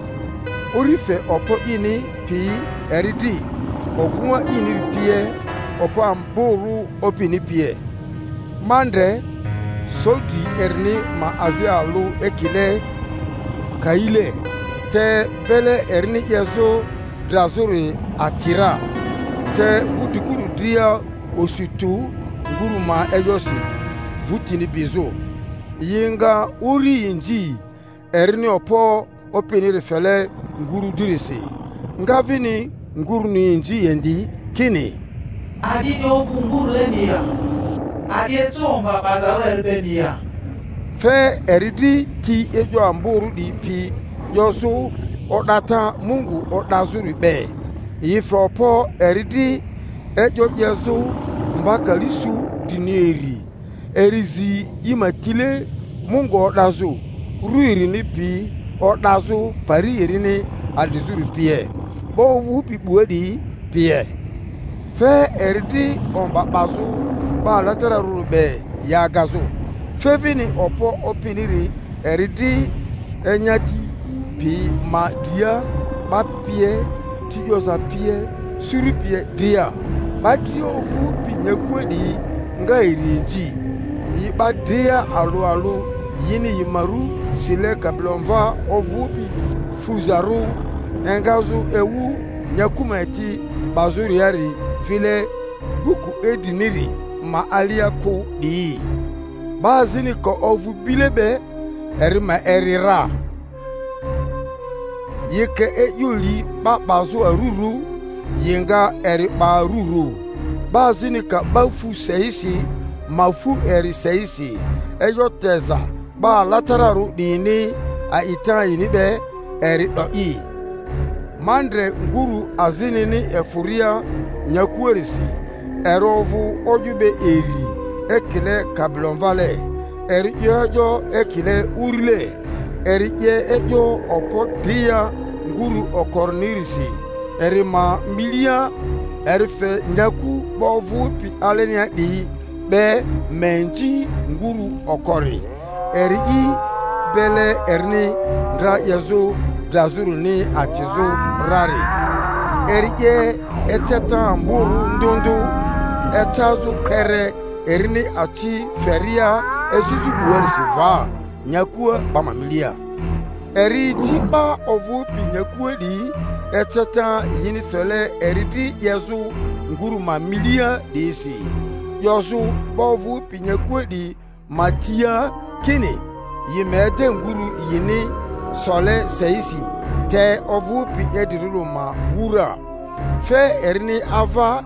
orife opo ini pi eridi ogunwa ini pie opo amboru opini pie mandre sodi erni ma azialu ekile kaile te bele erni yezo drazuri atira te udikuru dia osutu nguru ma eyosi vutini bizo yinga uri inji erni opo opini refele nguru dirisi ngavini nguru ni inji yendi kini adini opu nguru lenia adi etomba bazalo erbenia fe eridi ti ejo amburu di pi yosu odata Mungu odazuri be yife opo eridi ejo yesu mbakalisu dinieri erizi imatile Mungu odazu ruiri ni pi odazu pari erini adizuri pie bovu pibuedi pie fe eridi ombabazu ba latara rube ya gazu fevini opo opiniri eridi enyati pi ma dia ba pie tiyosa pie suri pie dia ba dio fu pi nyakuedi nga irinji iba dia alu yini yimaru sile kablonva ovupi fuzaru engazu ewu nyakumati bazuriari vile buku ediniri ma aliako di bazini ko ovu bilebe erima erira yeke eyuli ba bazu aruru yenga eri ba ruru bazini ka bafu seisi mafu eri seisi eyoteza ba latararu dini a itayini be eri doi mandre nguru azini ni efuria nyakuerisi erovu ojube eri ekile kablonvale eri yojo ekile urile eri ye ejo opodria nguru okornirisi eri ma milia eri fe nyaku bovu pi alenia di be menji nguru okori eri i bele erni dra yezu dazuru ni atizu rari eri ye eteta mburu ndundu etazu kere erini ati feria esusu buwerisi va nyakua bamamilia eri tiba ovu pi nyakua di eteta yini fele eridi yezu nguru mamilia disi yozu bovu pi nyakua di matia kini yimede nguru yini sole seisi te ovu pi ediru ma wura fe erini ava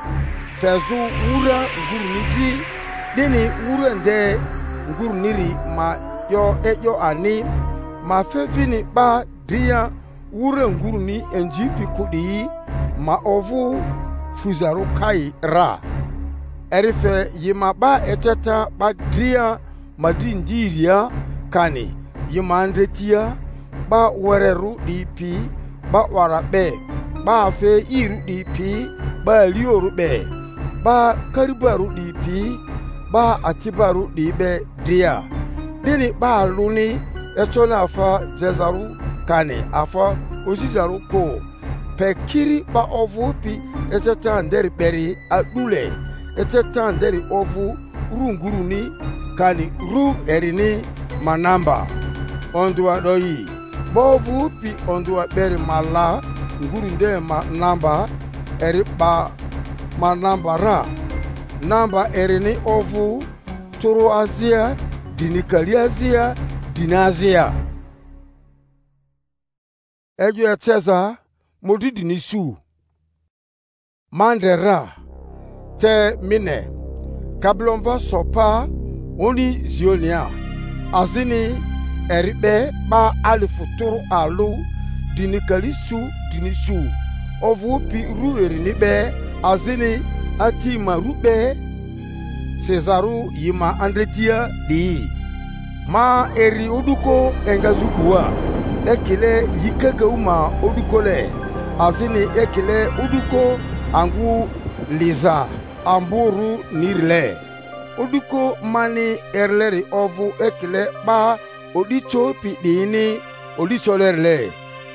fezu wura nguru niki dini wura nde nguru niri ma yo eyo ani ma fe fini ba dia wura nguru ni enjipi kudi ma ovu fuzaru kai ra erife yima ba eteta ba dia madindiria kani yima andretia ba wereru dipi ba warabe ba fe iru dipi ba lioru be ba karibaru dipi ba atibaru dibe dia dini ba luni etona afa jezaru kani afa ozizaru ko pekiri ba ovu pi eteta nderi beri adule eteta nderi ovu runguru ni kani ru erini manamba ondua doyi bovu pi ondua beri mala nguru nde manamba eri ba manamba ra namba erini ovu toro azia dinikali azia dinazia ejo eteza modidi nisu mandera te mine kablonva sopa oni zionia azini eribe ba alifuturu alu dinikalisu dinisu ovu pi ru erini be azini ati marube Cesaru yima andretia di ma eri oduko engazubua ekile yikega uma odukole azini ekile oduko angu liza amburu nirle oduko mani erleri ovu ekile ba odicho pi dini odicho lerle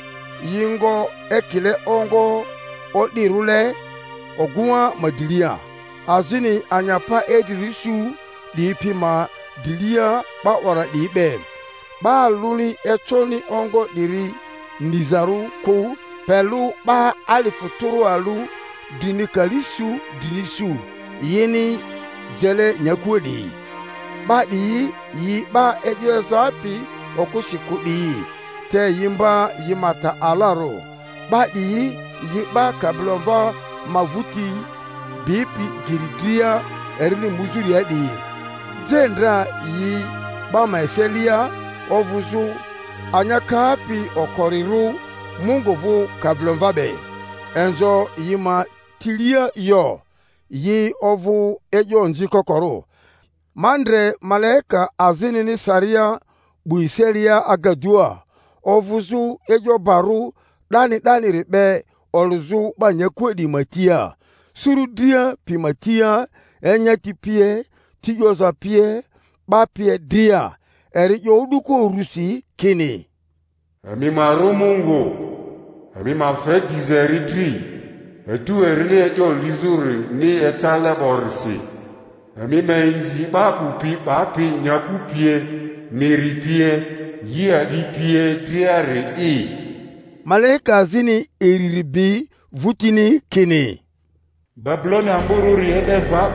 yingo ekile ongo odirule ogua madilia azini anyapa edirisu di pima dilia ba wara dibe ba luni echoni ongo diri nizaru ko pelu ba alifuturu alu dinikalisu dinisu yini jele nyakuedi ba di yi ba edyesapi okushikudi te yimba yimata alaro ba di yi ba kablova mavuti bipi giridria erini muzuri adi jendra yi ba maishelia ovuzu anyakapi okoriru mungovu kablonvabe enzo yima tilia yo yi ovu ejo nji kokoro mandre malaika azini ni saria buiselia agadua ovuzu ejo baru dani ribe oluzu banyakwedi matia surudia pimatia enyati pie tiyoza pie ba pie dia eri yoduko rusi kini ami maru mungu ami mafe dizeritri etu erini ejo lizuri ni etale borisi ami menzi ba pupi ba pi nyaku pie neri pie yi adi pie triare Malaika zini eriribi vutini kini. Babyloni amburu riede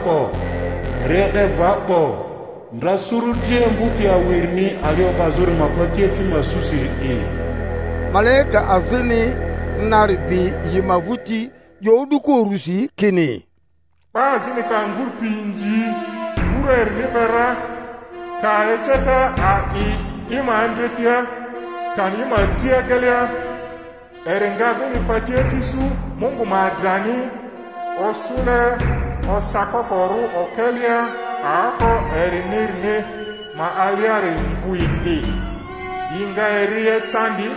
vapo. Ndrasuru die mbuki ya wirni alio bazuri mapatie fima susiri. Malaika azini naribi yimavuti yoduko rusi kini. Bazini kangur pinji urer libera ka eteta a ima andretia kan ima dia galia erenga vini patie fisu Mungu madrani osune osakokoru okelia ako erinirne ma aliare mvuindi inga erie tandi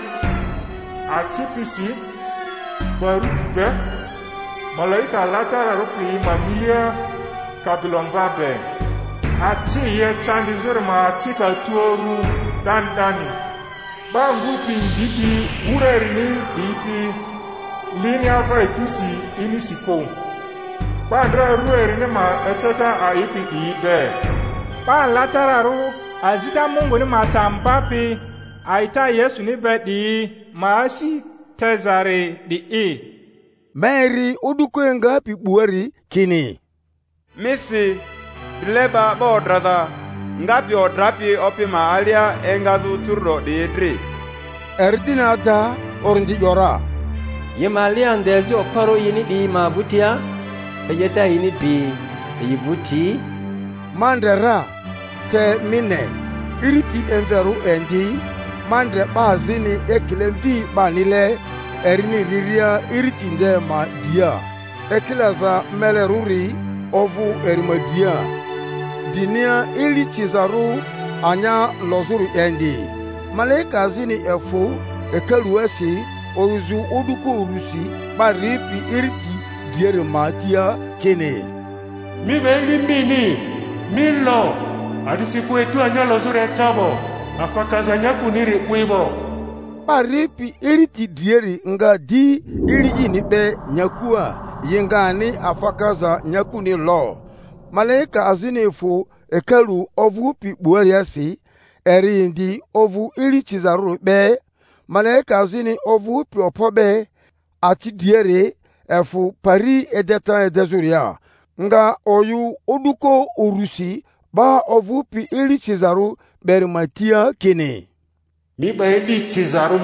atipisi barutube malaika latara rupi mamilia kabilombabe ati ye tandi zurma atika tuoru dandani bangu pinjiki urerini ipi linia va etusi inisiko Bandra ruerini ma eteta a ipi ibe. Ba latararu azita Mungu ni matampapi aita Yesu ni bedi maasi tezare di. Mary udukwenga pibuari kini. Misi dileba bodrada ngapi odrapi opi maalia engazu turro di idri. Erdinata orndi yora. Yemalia ndezi okoro yini di mavutia. Pejeta yini bi yivuti mandera te mine iriti enveru endi mandre bazini ekilemvi banile erini riria iriti nde ma dia ekilaza meleruri ovu erimadia dinia iriti zaru anya lozuru endi malaika zini efu ekeluesi ozu oduko urusi baripi iriti diere matia kene. Mi bendi mini, milo, adisi kwetu anyalo zure chabo, afakaza nyaku niri kwibo. Paripi iriti dieri nga di iri inibe nyakua, yengani afakaza nyaku ni lo. Malaika azinefu ekelu ovu pi buariasi, eri indi ovu iri chizaru be, malaika azini ovu pi opobe, ati dieri, efu pari edeta edezuria nga oyu oduko urusi ba ovupi ili chizaru berimatia kene. Mi baedi chizaru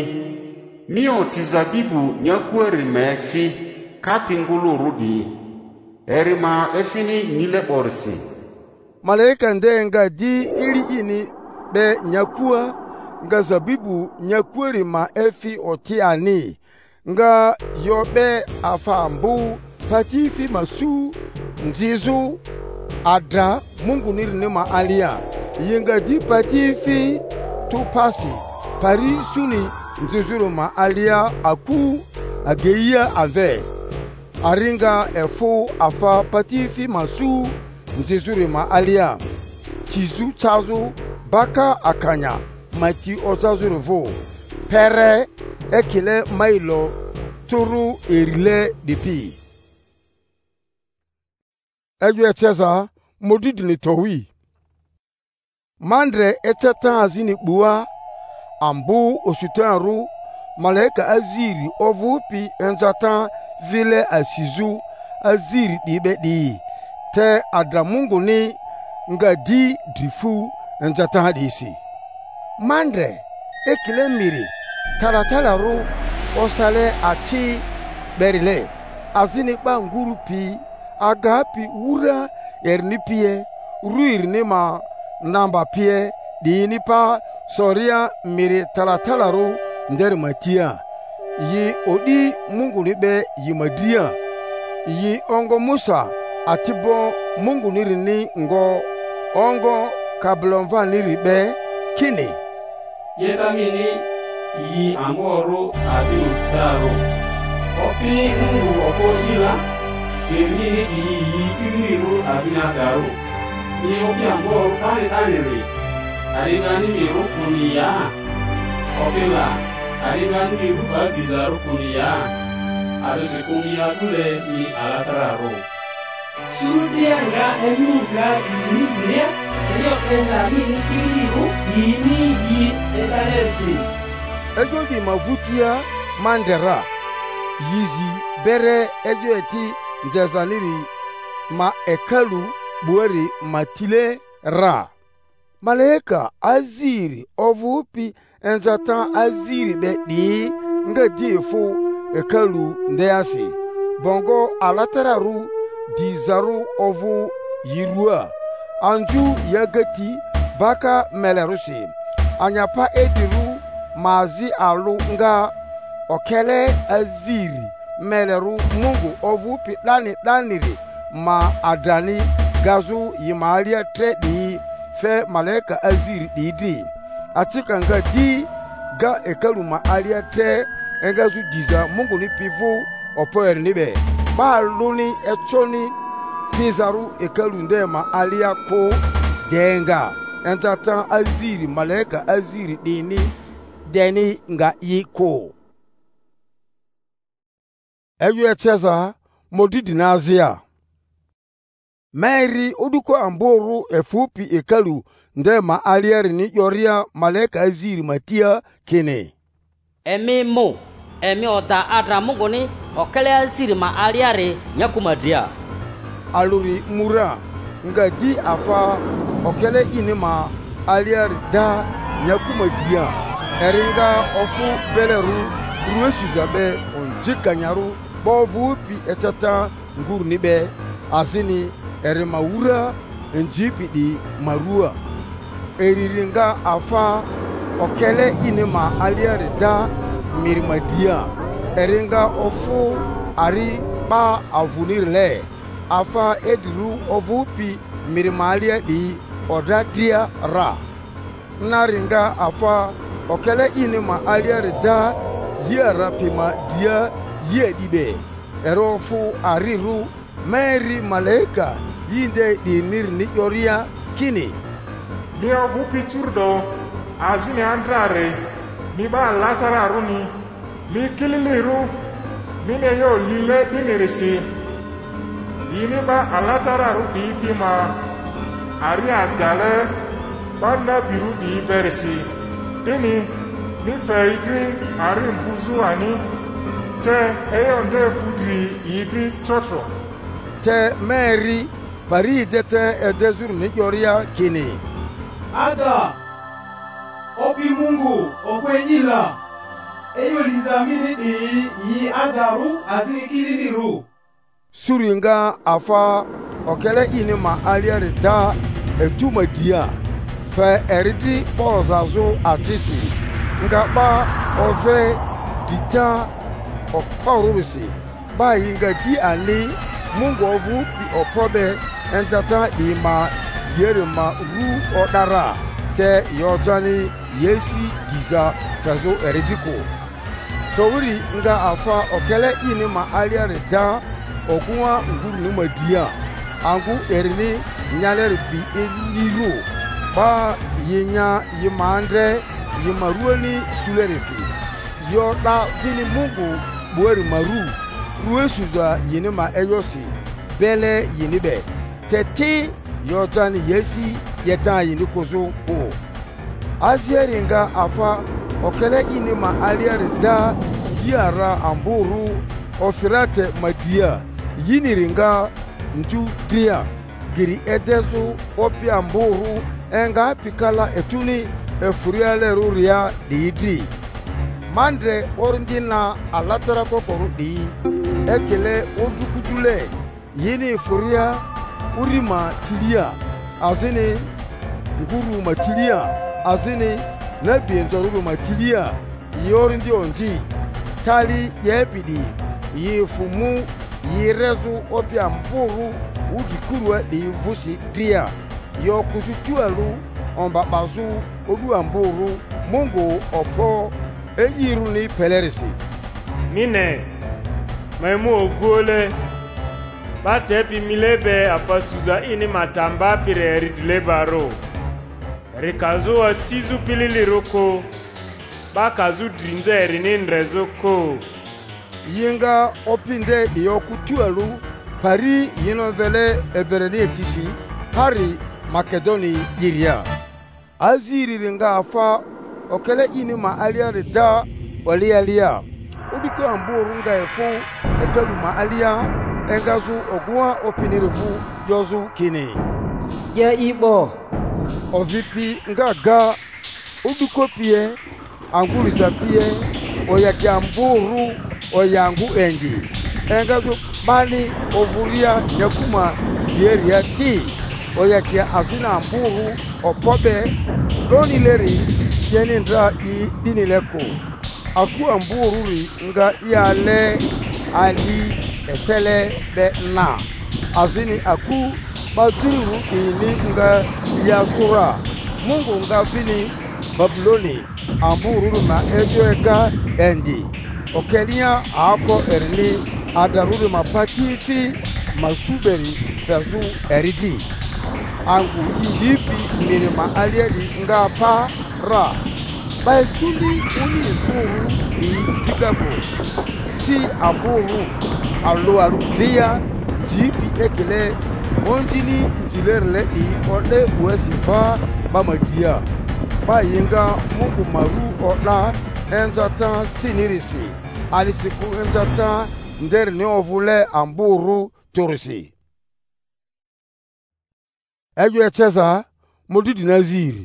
mi otizabibu nyakueri mefi kapingulu rudi erima efini nile borsi. Malaika ndenga di ili ini be nyakua nga zabibu nyakueri ma efi otiani nga yobe afambu patifi masu nzizu adra Mungu nirine ma alia yenga di patifi tupasi pari suni nzizuru ma alia aku ageia ave aringa efu afa patifi masu nzizuru ma alia chizu chazu baka akanya mati ozazuru vo pere ekile mailo turu erile depi. Eyo eteza modidi ni towi. Mandre eteta azini bua ambu osutanru malaika aziri ovupi enzata vile asizu aziri dibedi te adramungu ni ngadi drifu enzata hadisi. Mandre ekile miri talatalaru osale achi berile azini nguru pi agapi ura ernipie ruirni ma namba pie dinipa soria miri talatalaru nder matia yi odi Mungu nibe yimadia yi ongo Musa atibo Mungu nirini ngo ongo kablonva niribe kini yetamini yi amoro azimustaro opi Mungu oko ila gemini yi kiriru azinagaru ni opi amoro aniri aringani miru kunia opila aringani miru bagizaru kunia adisikumia dule ni alatararo Sudianga emuga izibia eyo pesa mini kiriru ini yi etalesi Ejo di mavutia mandera yizi bere ejo eti nzezaniri ma ekalu bueri matile ra malaika aziri ovupi enzatan aziri be di nga difu ekalu ndeasi bongo alatararu dizaru ovu yirua anju yagati baka melerusi anyapa ediru mazi alu nga okele aziri meleru mungu ovupi daniri ma adani gazu yimalia tredi fe malaika aziri didi atika nga di ga ekalu ma alia tre engazu diza mungu ni pivu opoer nibe ba luni echoni fizaru ekalu ndema alia ko denga entatan aziri malaika aziri deni nga yiko eyu echeza modidi nazia Mary uduko amboru efupi ekalu ndema aliari ni yoria malaika aziri matia kene emi oda adra mungoni okele aziri ma aliari nyakumadia aluri mura nga di afa okele inima aliari da nyakumadia eringa ofu beleru ruesuzabe onjikanyaru bovupi etata nguru nibe azini erimawura njipidi marua eriringa afa okele inima aliari da mirimadia eringa ofu ari ba avunirle afa ediru ovupi mirimalia di odadia ra naringa afa okele inima aliari da yara pima dia yedibe erofu ariru Mary malaika yinde di nirni yoria kini mi ovupi turdo azini andrare mi ba latara runi mi kililiru mi ne yo lile dinirisi yini ba alatara ru di pima ari adale bana biru di berisi dini mi feidri ari mpuzu ani te eyonde fudri yidri trotro te Mary pari dete edezur ni yoria kini ada opi mungu okwenyila eyo lizamini di yi adaru azini kiriliru suringa afa okele inima aliari da etumadia fe eridi bozazo atisi nga ba ove dita okparurusi ba yinga di ani mungu ovu pi opobe entata ima dierima ru odara te yojani yesi diza fezo eridiko towiri nga afa okele inima aliari da okuwa nguru ni madia angu erini nyaler bi eliro ba yinya yimandre yimaruani sulerisi yoda vini mungu bueri maru ruesuza yinima eyosi bele yinibe tete yotani yesi yeta yinikozo ko azieringa afa okele inima aliari da yara amburu ofirate madia yiniringa ntu dia giri edezu opi amburu enga pikala etuni efuriale ruria diidi mandre orindina alatara kokoru di ekele odukudule yini furia urima tilia azini nguru matilia azini nabi nzoru matilia yorindi onji tali yepidi yifumu yirezu opia mpuru udikurwa di vusi dia yokututualu ombabazu odu amburu mungu opo eyiru ni pelerisi mine maimu ogole batepi milebe apasuza ini matamba pire ridlebaro rikazu atizu pililiroko bakazu drinze erinindrezo ko yinga opinde yokutualu pari yinovele ebereni etisi hari makedoni yiria aziri ringa afa okele inima aliari da walialia udiko amburu nga efu ekaluma alia engazu ogwa opinirevu yozu kini ye ibo ovipi nga ga udiko pie angulisa pie oyakamburu oyangu engi engazu bani ovuria nyakuma dieria ti oyakia azina amburu opobe loni leri yenindra I dinileko aku ambururi nga yale ali esele be na azini aku baduru ini nga yasura mungu nga fini Babiloni ambururu na ejoeka endi okelia ako erni adaruru mapati fi masuberi fezu eridi angu ilipi mirima aliedi nga pa ra baisuli uni zuru I Chicago si amburu aluaru dia jipi ekele onjini jilerle I ode uesifa bamadia bayinga mungu maru ola enzata sinirisi alisiku enzata nderni ovule amburu torisi ejo echeza modudi naziri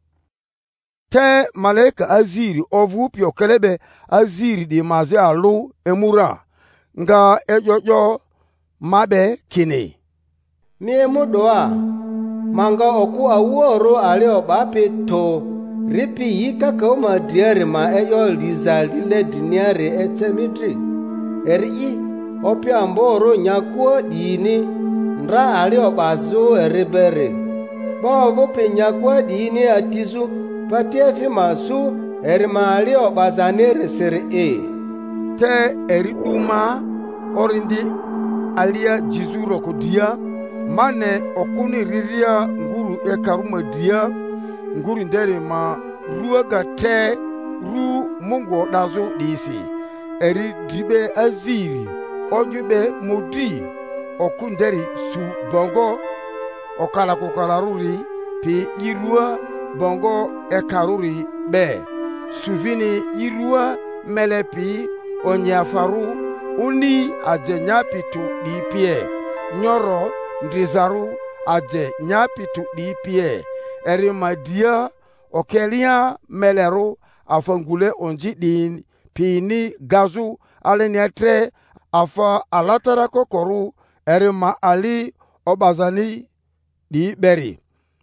te malaika aziri ovu pio kelebe aziri di mazi alu emura nga ejojo mabe kine mi emudoa manga oku awuoro ale obape to ripi yika kauma diari ma ejo lizali le diniare etemitri eri opia amboro nyakuo dini ndra ale obazu eribere bovo pe nyakuo dini atizu patiefi masu erimali obazanere sere te eriduma orindi alia jizuro kudia mane okuni riria nguru ekaruma dia nguru ndere ma ruaga te ru mungu dazo disi eri dibe aziri ojube mudi okunderi su bongo okala kokalaruri pe irua bongo ekaruri be suvini irua melepi onyafaru uni aje nyapitu dipie nyoro ndrizaru aje nyapitu dipie erimadia okelia meleru afangule onji din pini gazu alenetre afa alatara kokoru erima ali obazani di beri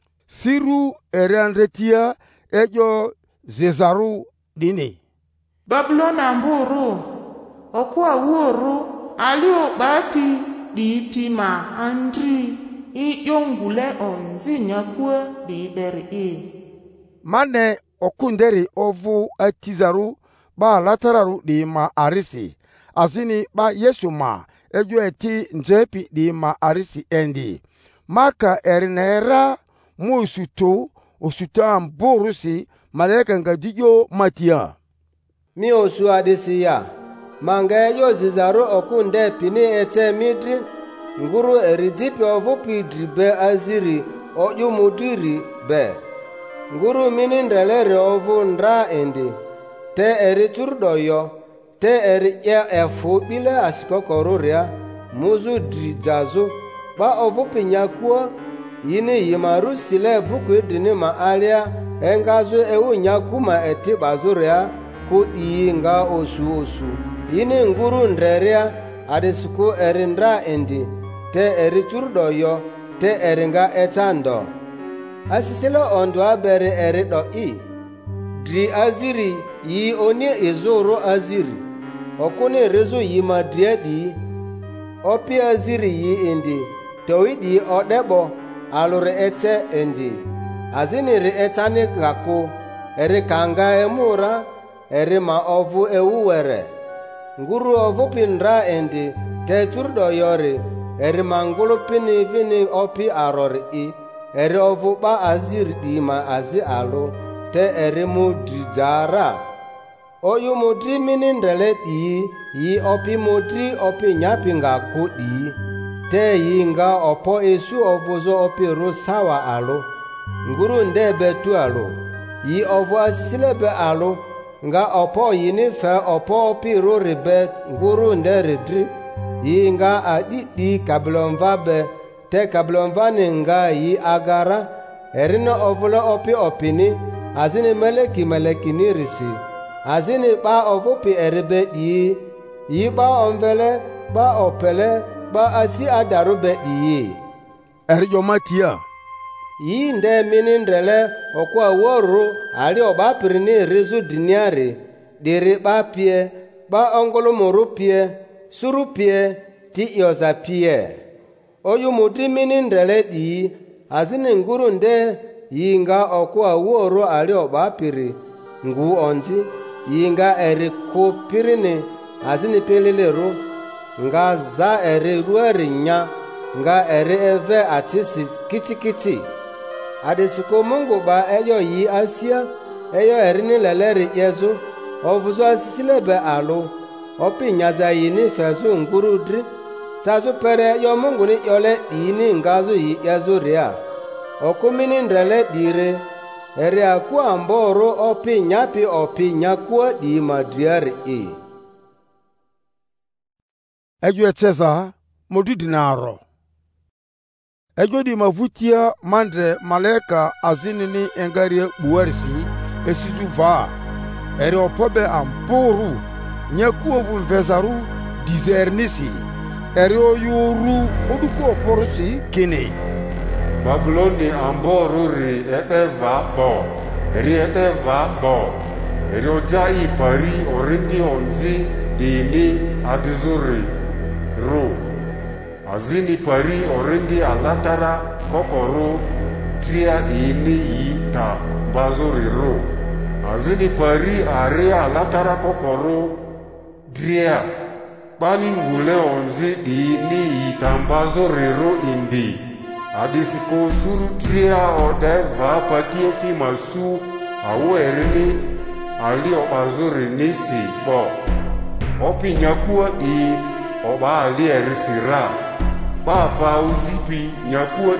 siru erianretia ejo zezaru dini Babylon amburu okwa wuru alio bapi di pima andri I yongule onzi nyakwe di beri mane okunderi ovu atizaru ba latararu di ma arisi azini ba yesuma ejo eti njepi di ma arisi endi maka erinera musuto osutam borusi malaika ngadiyo matia mi osu adisiya manga ejo zizaro okunde pini ete midri nguru eridipi ovupi dribe aziri oju mudiri be nguru mini ndelere ovu ndra endi te eri churdoyo te eri efu bile asikokororia muzu drijazu ba ovupi nyakuo yini yimaru sile buku idini ma alia engazu ewu nyakuma eti bazuria kudi nga osu yini nguru ndreria adisiku erindra endi te eri churdoyo te eringa etando asisile ondo abere erido dri aziri yi oni izuru aziri okuni rezu yima driedi opi aziri yi indi towidi odebo alure ete endi azini ri etani gaku eri kanga emura eri ma ovu ewuwere nguru ovu pindra endi te churdo yori eri mangulu pini vini opi arori eri ovu ba azir di ma azi alu te eri mudri jara oyu mudri mini ndele di yi opi nyapi ngaku di te yinga opo esu ovuzo opi rusawa alu nguru ndebe tu alu yi ovu asilebe alu nga opo yini fe opo pi ro ribe nguru nde redri yi nga adidi kablomva be te kablomva ni nga yi agara erino ovulo opi opini azini meleki ni risi azini ba ovupi eribe yi ba omvele ba opele ba asi adarube erijo matia yi nde mini ndrele okwa woru ali oba pirini rizu diniari diri ba pie ba ongolomuru pie suru pie ti yoza pie oyu mudri mini ndrele azini nguru nde yinga okwa woru ali oba piri ngu onzi yinga eri ku pirini azini peleleru nga za eri rueri nya nga eri eve atisi kiti adesiko mungu ba eyo yi asia eyo erini leleri yezu ovuzo asisilebe alu opi nyaza yini fezu ngurudri sazu pere yo mungu ni yole dini ngazu yi yezu ria okumini ndrele dire eri aku amboro opi nyapi opi nyakua di madriari ejo eteza modidi naro ejo di mavutia mandre maleka azinini engarie buwarisi esizu va eri opobe amporu nyakua vulvezaru dizernisi eri oyuru oduko oporosi kene Babuloni amboruri ete va bo eri ete va bo eri ojai pari orindi onzi dini adizuri ru azini pari orindi alatara kokoro tria ini yita bazuri ru azini pari ari alatara kokoro tria bani ngule onzi dini yita bazuri ru indi adisiko suru tria ode va patie fi masu awo erini ali obazuri nisi bo opi nyakua oba ali erisira ba fa uzipi nyakua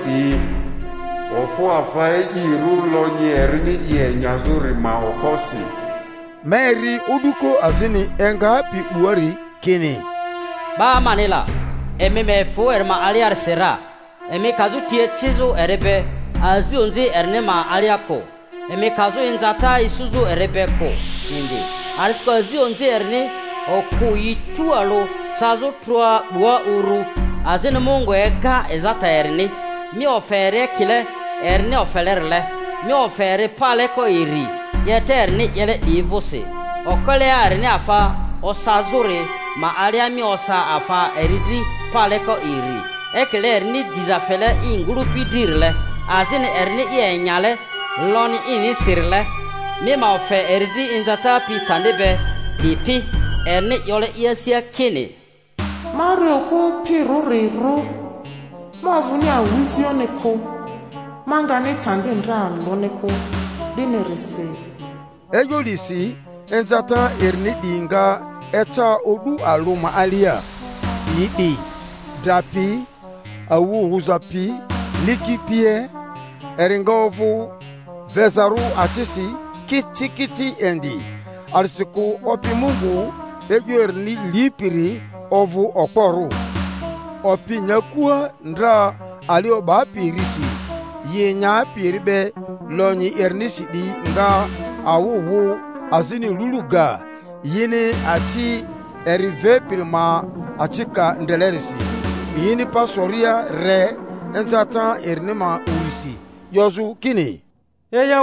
ofo afa iru lonye erini nyazuri ma okosi Mary uduko azini enga pi buari kini ba manila ememe fo erma ali arsira eme kazu tie chizu erebe azi onzi ernema aliako eme kazu injata isuzu erebe ko indi arisko azi onzi erne oku yitualo sazu trua bua uru azini mungu ega ezata erne mi ofere kile erne ofelerle mi ofere pale ko iri yete erne yele divose okole erne afa osazure ma aliami osa afa eridi pale ko iri ekele erni dizafele inguru pidirle azini erni yenyale loni ini sirle mima ofe erdi injata pi tandebe ipi erni yole yesia kini Mario ko piruriru mavuni awuzio neko mangane tande ndra loneko dinerese ejolisi injata erni dinga eta odu aluma alia yidi drapi awu huzapi likipie eringovu vezaru atisi kiti endi arsiku opi mungu egerni lipiri ovu okporu opi nyakua ndra alio ba pirisi yenya piribe lonyi ernisi di nga awu azini luluga yini achi erive pirma achika ndelerisi yini pasoria re enjatan ernema urisi yozu kini eya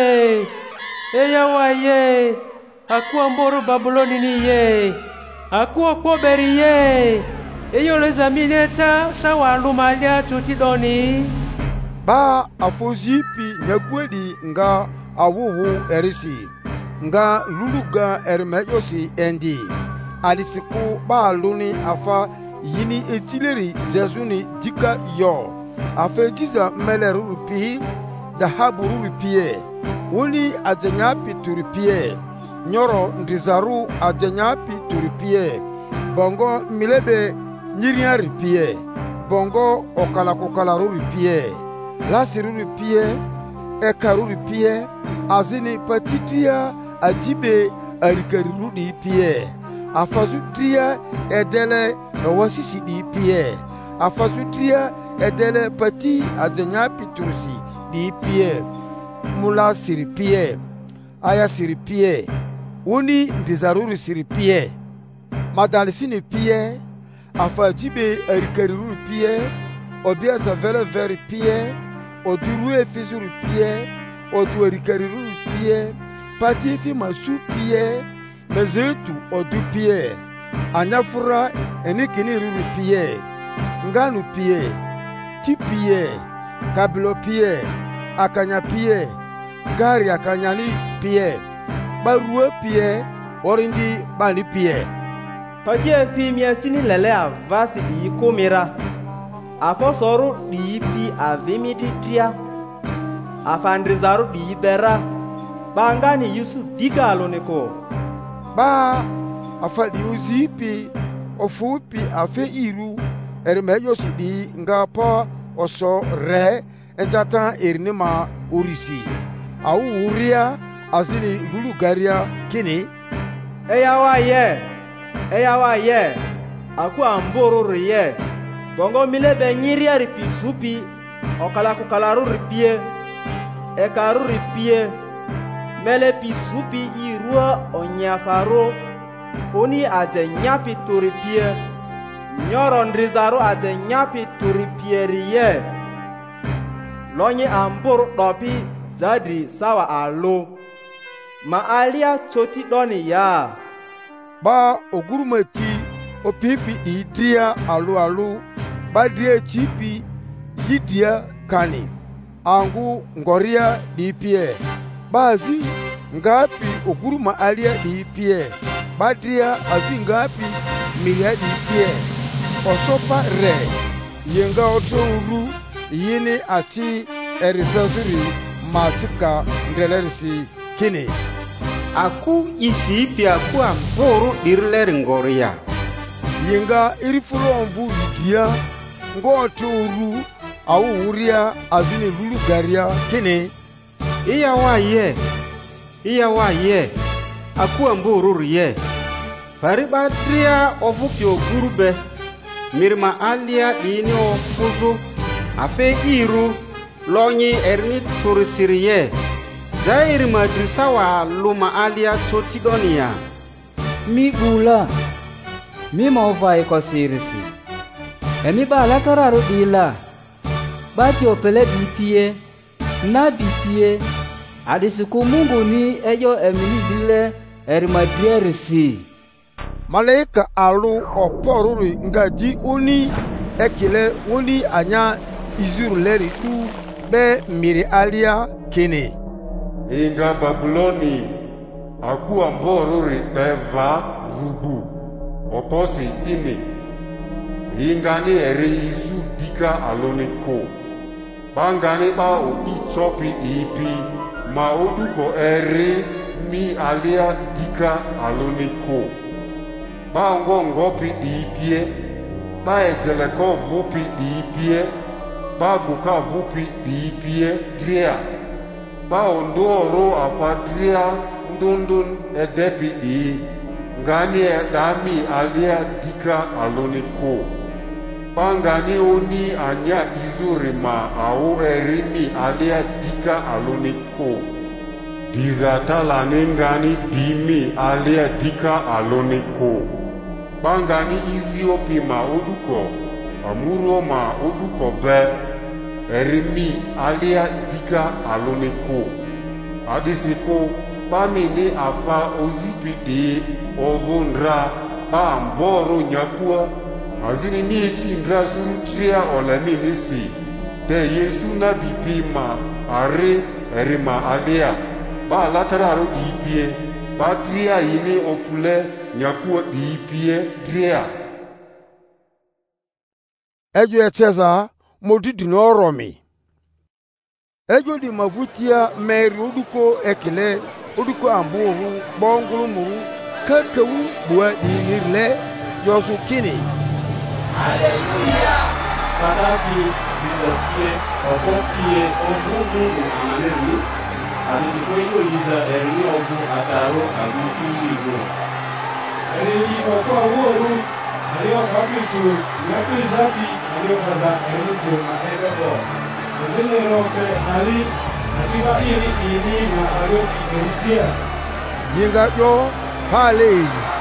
waye akuwa mboro Babuloni ni ye akuwa koberi ye eyo lezamineta sawa lumalia tutidoni ba afozipi nyagwedi nga awuwu erisi nga luluga ermejosi endi alisiku ba luni afa yini etileri jezuni dika yo afa jiza meleru rupi dahabu rupie woni ajanya piturupie nyoro ndizaru ajanya piturupie bongo milebe nyiria rupie bongo okala rupie lasiru rupie ekaru rupie azini patitia ajibe arikariru di pie afasu tria edele wasisi di pie afasu tria edele pati azenya pitrusi di pie mula siri pie aya siri pie uni ndizaruri siri pie madalisini pie afajibe arikariru pie obia savele veri pie oduru efizuru pie odu arikariru pie pati fi masu pie mezetu odu pie anyafura enikini ruru pie nganu pie ti pie kabilo pie akanya pie gari akanyani pie barua pie orindi bani pie pati fi miasini lele avasi di komira afosoru di pi avimi di tria afandrizaru di bera bangani yusu digalo neko ba afadi uzipi ofupi afe iru ermeyo sidi ngapo oso re enjata erinima urisi au uria azini lulu garia kini eyawa ye aku amboro riye bongo mile be nyiria ripi supi okala kukalaru ripie ekaru ripie mele pi supi irua onyafaro oni aze nyapi turipie nyoro ndrizaru aze nyapi turipie riye lonye amboro dopi jadi sawa alo maalia choti doni ya ba ogurumati opipi di dia alu ba dia chipi zidia kani angu ngoria di pie bazi ngapi oguruma alia di pie badia azi ngapi milia di pie osopa re yenga oturu yini achi erizazuri machika ndelerisi kini aku isi pia ku amboro dirler ngoria yenga irifulo mvu dia ngoturu au uria azini lulu garia kini iya waye aku amboro riye paribadria ofupio gurube mirma alia dini ofuzu afe iru lonyi erni turisiriye jairi madrisa wa luma alia chotidonia mi gula mi mauvai kosirisi emi bala kararu dila bati opele bipie na bipie adisiku mungu ni eyo emini dile erimadrierisi malaika alu oporuri ngaji uni ekile uni anya izuru leri tu be miri alia kene inga Babuloni aku amboruri beva rubu okosi ine ingani eri isu dika aloniko bangani ba obi chopi ipi ma oduko eri mi alia dika aloniko ba ngopi ipie ba ezeleko vupi ipie ba guka vupi ipie tria ba ondoro afadria ndundun edepi di ngani edami alia dika aloniko bangani oni anya izurima au erimi alia dika aloniko dizatala nengani dimi alia dika aloniko bangani iziopi ma oduko amuro ma oduko be erimi alia dika aloniko adisiko pamini afa ozipidi ovundra amboro nyakua azini nieti ndra surutria olamini si te yesu na bipima are erima alia ba latararo ipie ba tria yini ofule nyakua ipie tria ejo eteza modidi no romi ejo di mavutia meri oduko ekile oduko amboru bongulu muru kakewu bua inirle yosu kini Haleluya patafi bizopie okopie omugu amanezi adisiku liza erini ogu ataro azikiligo erini oko aworu ayo kapitu yapi zapi ayo kaza erini sema ebebo ezinero ke ali atiba ini na ayo kirikia yinga yo hale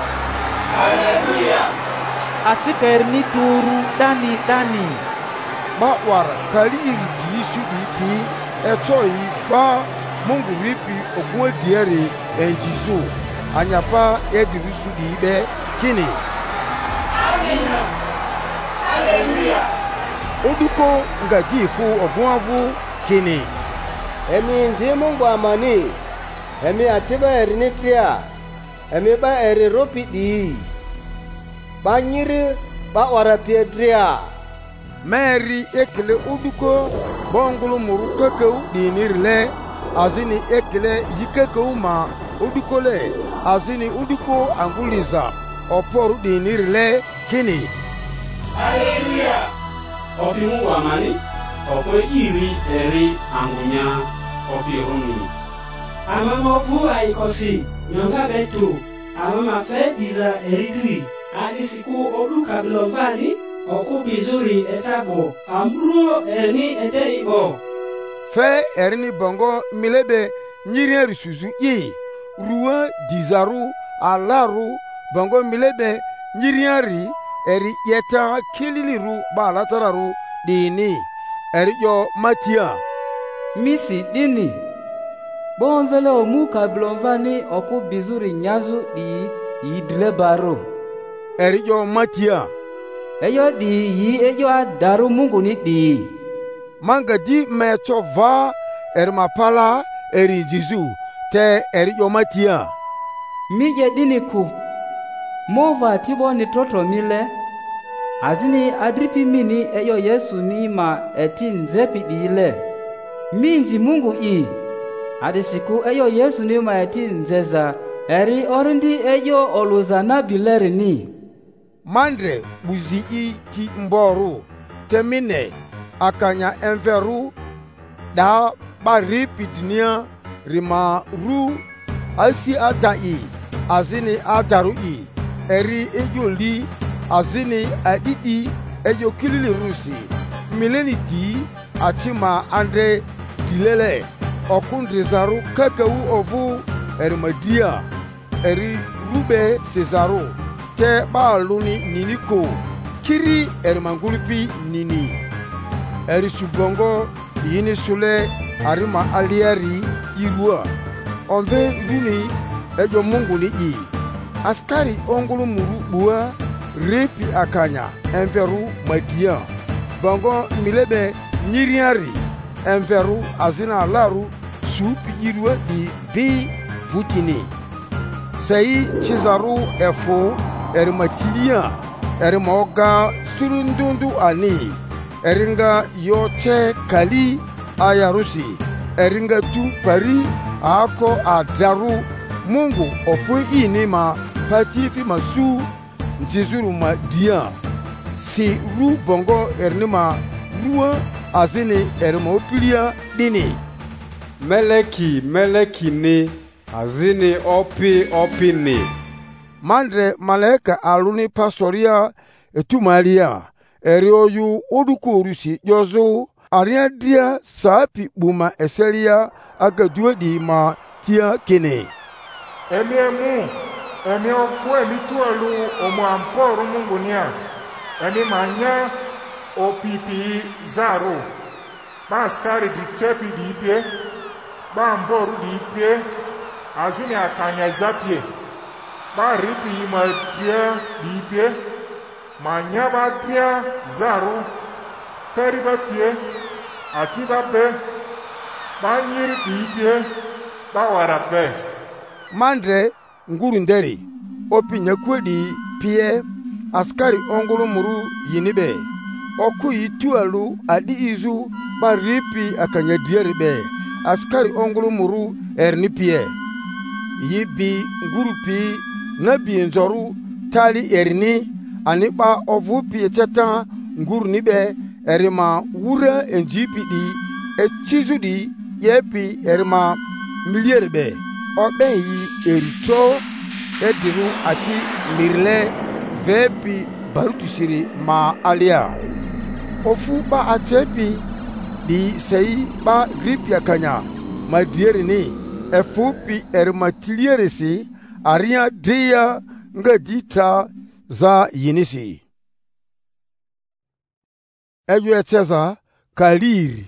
haleluya atika erini turu dani ba wara kaliri bisu bipi etoi fa Mungu ripi ogwe diere enjizo anyapa edirisu dibe kini amina haleluya oduko ngagifu ogwavu kini emi nji Mungu amani emi atiba erinitria emi ba eri ropi di banyiri ba wara piedria Mary ekele uduko bongulu muru kakau dinirle azini ekele yikakau ma udukole azini uduko anguliza oporu dinirle kini haleluya opi Mungu amani okwe iri eri angunya opi rumi amamofu aikosi nyonga betu amamafe diza eritri adisiku odu kabilovani oku bizuri etabo amruo erni ete ibo fe erni bongo milebe nyiri risuzu yi ruwa dizaru alaru bongo milebe nyiriari eri yeta kililiru balatararu dini eri yo matia misi dini bonvele omu kablonvani oku bizuri nyazu di yidle baro eri yo matia eyo di yi eyo adaru Mungu ni di manga di mecho va ermapala eri jizu te eri yo matia mije dini ku mova tibo ni toto mile azini adripi mini eyo Yesu ni ma etin zepi diile minji Mungu i adisiku eyo Yesu ni ma etin zeza eri orindi eyo oluzana bileri ni mandre buzi i ti mboru temine akanya enveru da baripi dunia rima ru asi adai azini adaru i eri ejoli azini adidi ejo kilili rusi mileni di atima andre dilele okundrizaru kakau ovu erimadia eri rube cesaru te baaluni niniko kiri erimangulupi nini eri subongo yini sule arima aliari irua onve runi ejo Mungu ni i askari ongulu muru bua repi akanya enveru madia bongo milebe nyiriari enveru azina laru supi irua di bi futini sei chizaru efo erimatilia erimoga surundundu ani eringa yoche kali ayarusi eringa tu pari ako adaru Mungu opwe inima patifi masu njizuru madia si ru bongo ernima ruwa azini erimopilia dini meleki ni azini opi ni mandre malaika aluni pasoria etumalia erioyu oduko rusi jozo aria dia sapi buma eselia agadue di ma tia kene emi oku emi tualu omo amporu Mungu nia emi manya opipi zaro ba askari di tepi di ipie ba amporu di ipie azini akanya zapie ba ripi ma dia di ipie manya ba dia zaro peri ba pie ati ba pe ba nyiri di ipie ba warape mandre nguru nderi opinya kwedi pie askari ongulu muru yinibe oku yitualu adi izu ba ripi akanya dieribe askari ongulu muru erni pie yibi nguru pi nabi nzoru tali erni aniba ovu pie teta nguru nibe erima wura enjipidi echizu di yepi erima miliere be obe yi erito ediru ati mirle vepi barutusiri ma alia ofu ba atepi di sei ba gripia kanya ma diere ni efupi ermatiliere si aria dia nga dita za yinisi eju eteza kaliri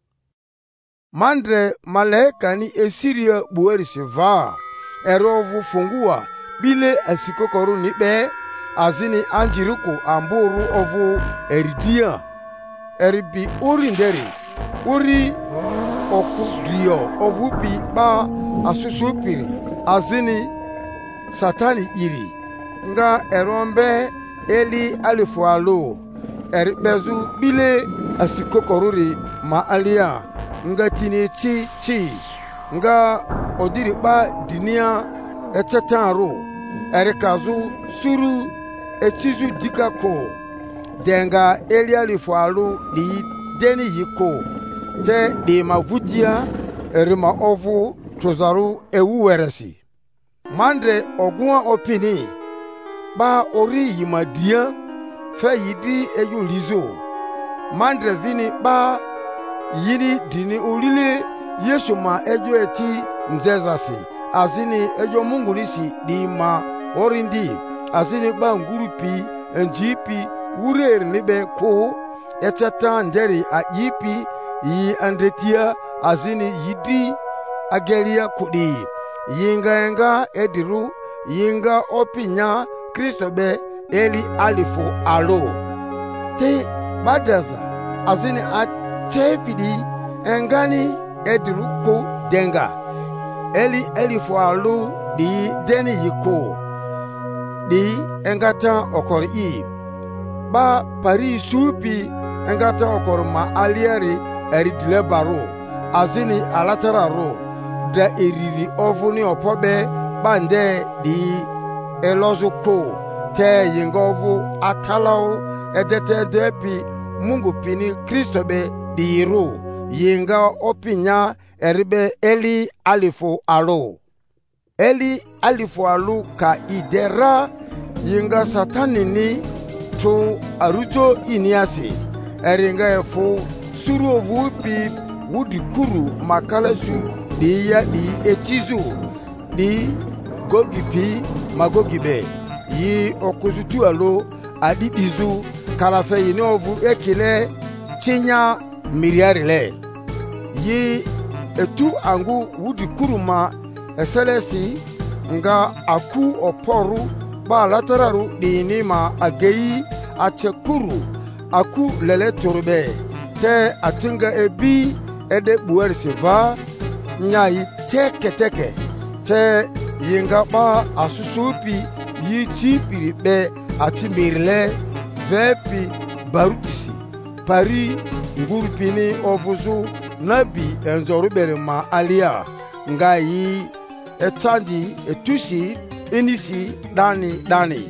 mandre malaika ni esiria bueri siva erovu fungua bile asikokoru ni be azini anjiruko amburu ovu eridia eribi uri nderi uri okudrio ovu bi ba asusupiri azini satani iri nga erombe eli alifualo eribezu bile asikokoruri ma alia nga tini chi nga odiri ba dinia etetaro erikazu suru echizu dikako denga eli alifualo di deni yiko te di mavutia erima ovu trozaru ewuweresi mandre ogua opini ba ori yimadia fe yidi eyu lizo mandre vini ba yini dini ulile yesu ma ejo eti nzezasi azini ejo mungu nisi di ma orindi azini ba ngurupi njipi urer nibe ko etata nderi a yipi yi andretia azini yidi ageria kudi yinga ediru yinga opinya kristo be eli alifo alo te badaza azini a tepidi engani ediru ko denga eli alifo alo di deni yiko di engata okor i ba pari supi engata okor ma alieri eridile baro azini alatararo da eriri ovuni opobe bande di elozoko te yingovu atalao edete depi mungu pini kristo be di ro yinga opinya eribe eli alifo alo eli alifo alo ka idera yinga satani ni to arujo iniasi eringa efo suru ovu pi wudi kuru makalasu di ya di echizu di gogipi magogibe yi okuzutu alo adidizu karafe yini ovu ekile chinya miriarile yi etu angu wudi kuru ma eselesi nga aku oporu ba latararu dini ma ageyi achekuru aku lele turbe te atinga ebi ede buwer siva nyai teke te yinga ba asusupi yi chipiri be ati mirle vepi barutisi pari ngurupini ofuzu nabi enzorubere ma alia nga yi etandi etusi inisi dani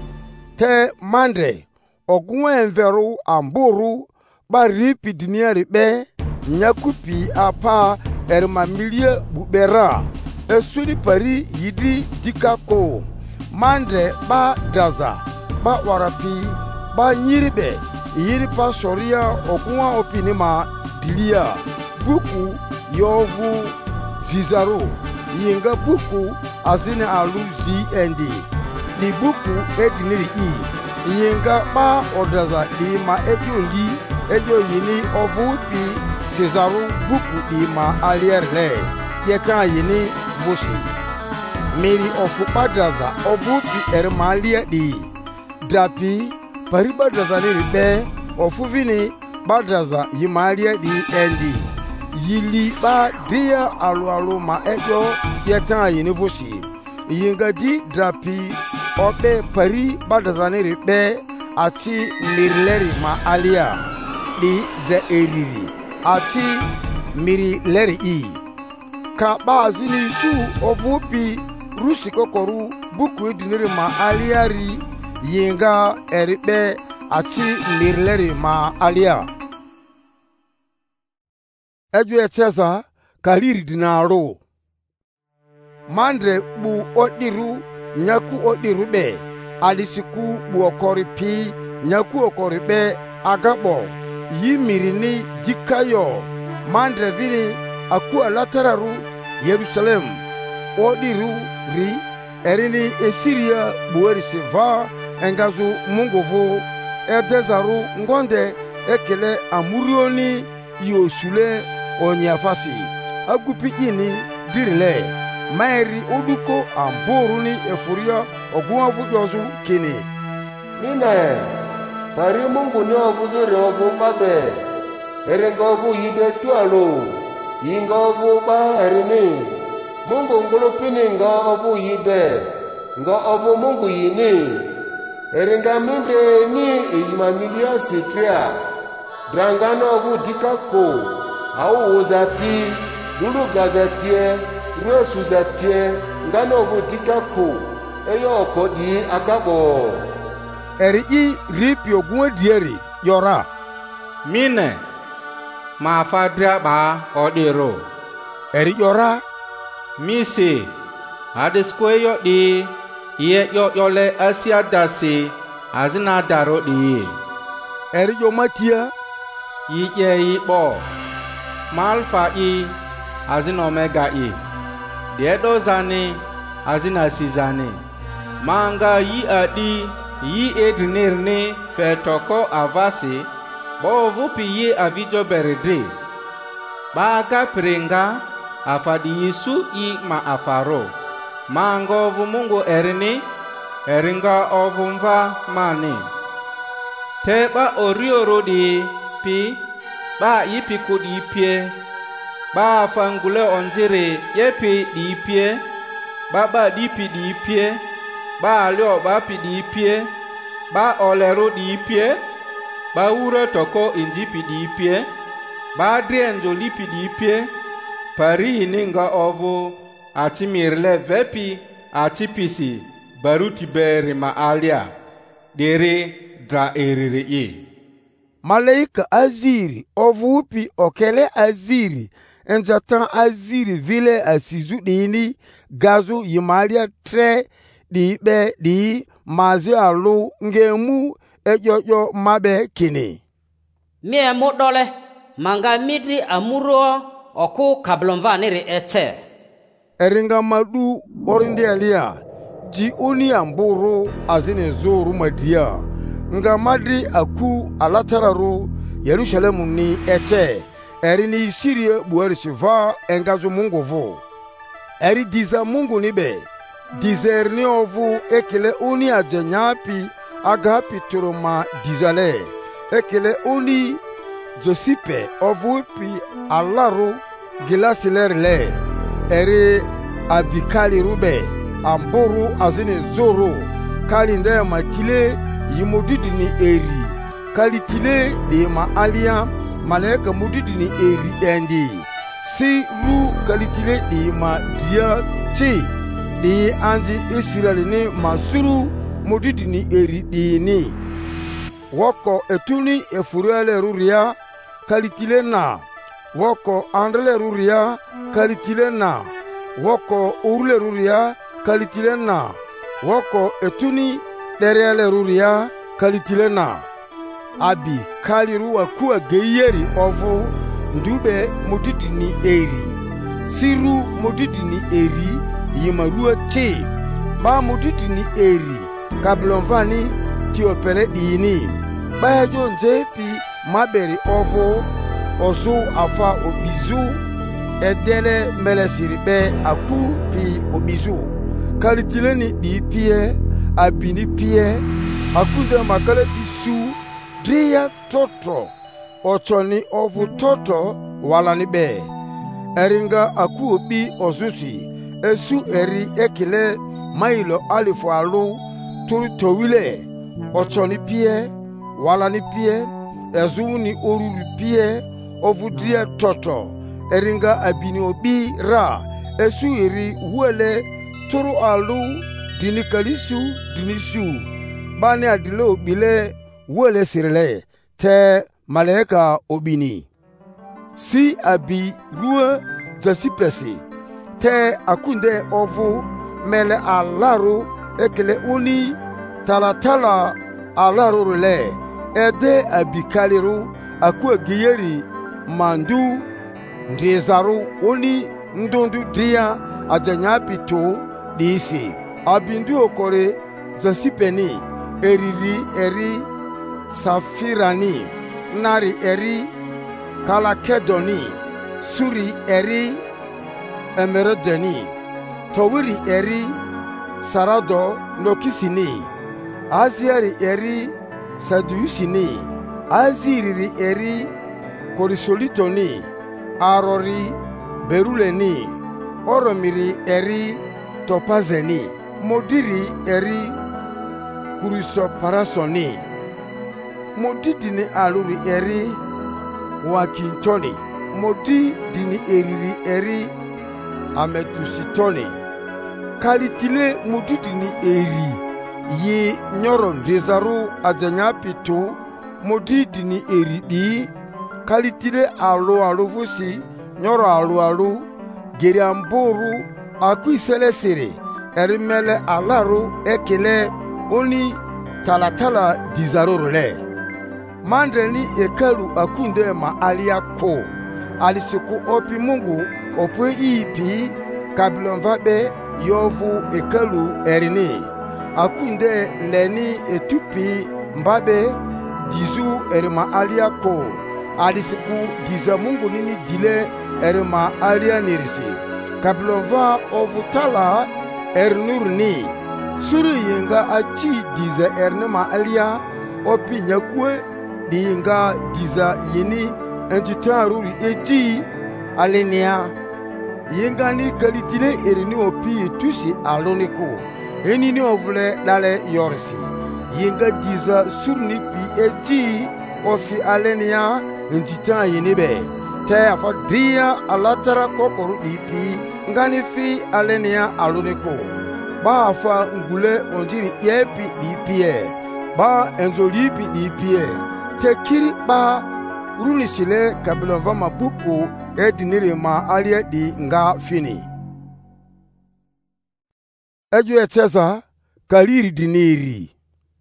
te mandre ogwe enveru amburu ba ripi dinieri be nyakupi apa erma milie bubera esuri pari yidi dikako mandre ba daza ba warapi ba nyiribe yiri pa soria ogwa opinima dilia buku yovu zizaro yinga buku azine alu endi ni buku ediniri i yinga ba odaza di ma ejo yini ovu pi Cesaru buku di ma alierle yeta yini voshi meri ofu badaza ovu pi ermalia di drapi pari badaza ni ribe ofu vini badaza yimalia di endi yili ba dia alu ma ejo yeta yini voshi yinga di drapi obe pari badaza ni ribe ati mirleri ma alia di de eriri ati miri leri i ka bazini su ovupi rusi kokoru buku edinere ma aliari yinga eribe ati miri leri ma alia eju etesa kaliri dinaro mandre bu odiru nyaku odiru be adisiku bu okori pi nyaku okori be agabo yimirini dikayo mandre vini aku alatararu Yerusalem odiru ri erini esiria bueri seva engazu mungovo edezaru ngonde ekele amurioni yosule onyafasi agupi ini dirile maeri oduko amboruni efuria oguavu yozu kini mine pari mungu ni ovuzuri ovu babe erengovu yibe tualo yingovu ba erini mungu ngulupini nga ovu yibe nga ovu mungu yini eringa minde ni imamilia sitria drangano ovu dikako au uzapi lulu gazapie rosu zapie ngano ovu dikako eyo kodi akabo eri ripi ogun dieri yora mine ma fadra ba odiro eri yora misi adisko yo di ye yo le asia dasi azina daro di eri yo matia ye ipo malfa i azina omega i dedo zani azina sizani manga yi adi yi edrinirni fetoko avasi bovu piye avijo beredre baga pringa afadi yisu i ma afaro mango ovu mungu erini eringa ovu mva mani teba orioro di pi ba yipi kudi pie ba fangule onjiri yepi di pie ba dipi di pie ba lio ba pi di pie ba olero di pie ba uro toko injipi di pie ba drienjo lipi di pie pari ninga ovu atimirle vepi atipisi baruti beri ma alia dere dra eriri i malaika aziri ovupi okele aziri enjatan aziri vile asizu dini gazu yimalia tre di be di mazi alu ngemu ejojo mabe kini mie modole manga midri amuro oku kablonva nere ete eringa madu borindi alia ji oni amburu azine zoru madia nga madri aku alatararu Yerusalemu ni ete erini sirie buari siva engazu mungu vo eri diza mungu nibe dizerni ovu ekele oni ajenyapi agapi turuma dizale ekele oni josipe ovu pi alaru gilasilerle eri abikali rube amburu azine zoro kalinde matile yimudidini eri kalitile de ma alia maleka mudidini eri endi si ru kalitile de ma dia chi de anzi Israeli ni masuru mudidini eri dini woko etuni efurele ruria kalitile na woko andrele ruria kalitile na woko urule ruria kalitile na woko etuni derele ruria kalitile na abi kaliru wakua geyeri ovu ndube mudidini eri siru mudidini eri yimarua chi ba mudidini eri kablonvani tiopele dini bayajo nzepi maberi ovu ozu afa obizu edele melesiribe aku pi obizu kalitileni di pie abini pie akude makaleti su dria toto ochoni ovu toto walani be eringa aku obi ozusi esu eri ekile mailo alifu alu turu towile ochoni pie walani pie ezuni oruru pie ovu dria toto eringa abini obi ra esu eri wele turu alu dini kalisu dinisu bani adile obile wele sirile te malaika obini si abi ruwe jasipesi te akunde ovu mele alaru ekele uni talatala alaru rule ede abikaliru aku giyeri mandu ndizaru uni ndundu dria ajanya pito disi abindu okore zasipeni eriri eri safirani nari eri kalakedoni suri eri emerodeni towiri eri sarado nokisini aziari eri saduusini aziriri eri korisolitoni arori beruleni oromiri eri topazeni modiri eri kurisoparasoni modidini aluri eri wakintoni modidini eriri eri ametusitoni kalitile modidini eri yi nyoro ndizaru ajanya pitu modidini eri di kalitile aluvusi nyoro alu geriamboru akuiselesere erimele alaru ekele oni talatala dizarorole mandreni ekalu akunde ma alia ko alisuku opi mungu opwe ipi kabilonvabe yovu ekalu erini akunde leni etupi mbabe dizu erima alia ko alisuku diza mungu nini dile erima alia nirisi kabilonva ovutala ernurni suru yinga achi diza ernema alia opi nyakwe dinga diza yini entitaruri eti alenia yinga ni kalitile erini opi tusi aloniko enini ovule dale yorisi yinga diza surni pi eti ofi alenia entita yini be te afa dia alatara kokoru dipi ngani fi alenia aloniko ba afa ngule onjiri yepi dipie ba enzolipi dipie tekiri ba runisile kabilonva mabuku edinire ma alie di nga fini eju etesa kaliri diniri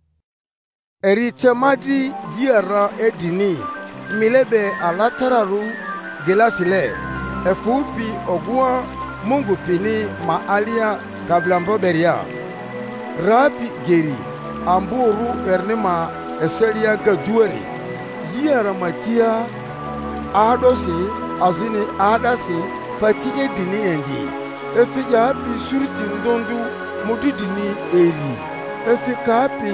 eri temadi yara edini milebe alatararu gelasile efupi ogua mungu pini ma alia kablambo beria rapi geri amburu ernema eselia gadueri yara matia adosi azini adasi pati edini endi efi yapi suriti ndondu mudidini eri efi kapi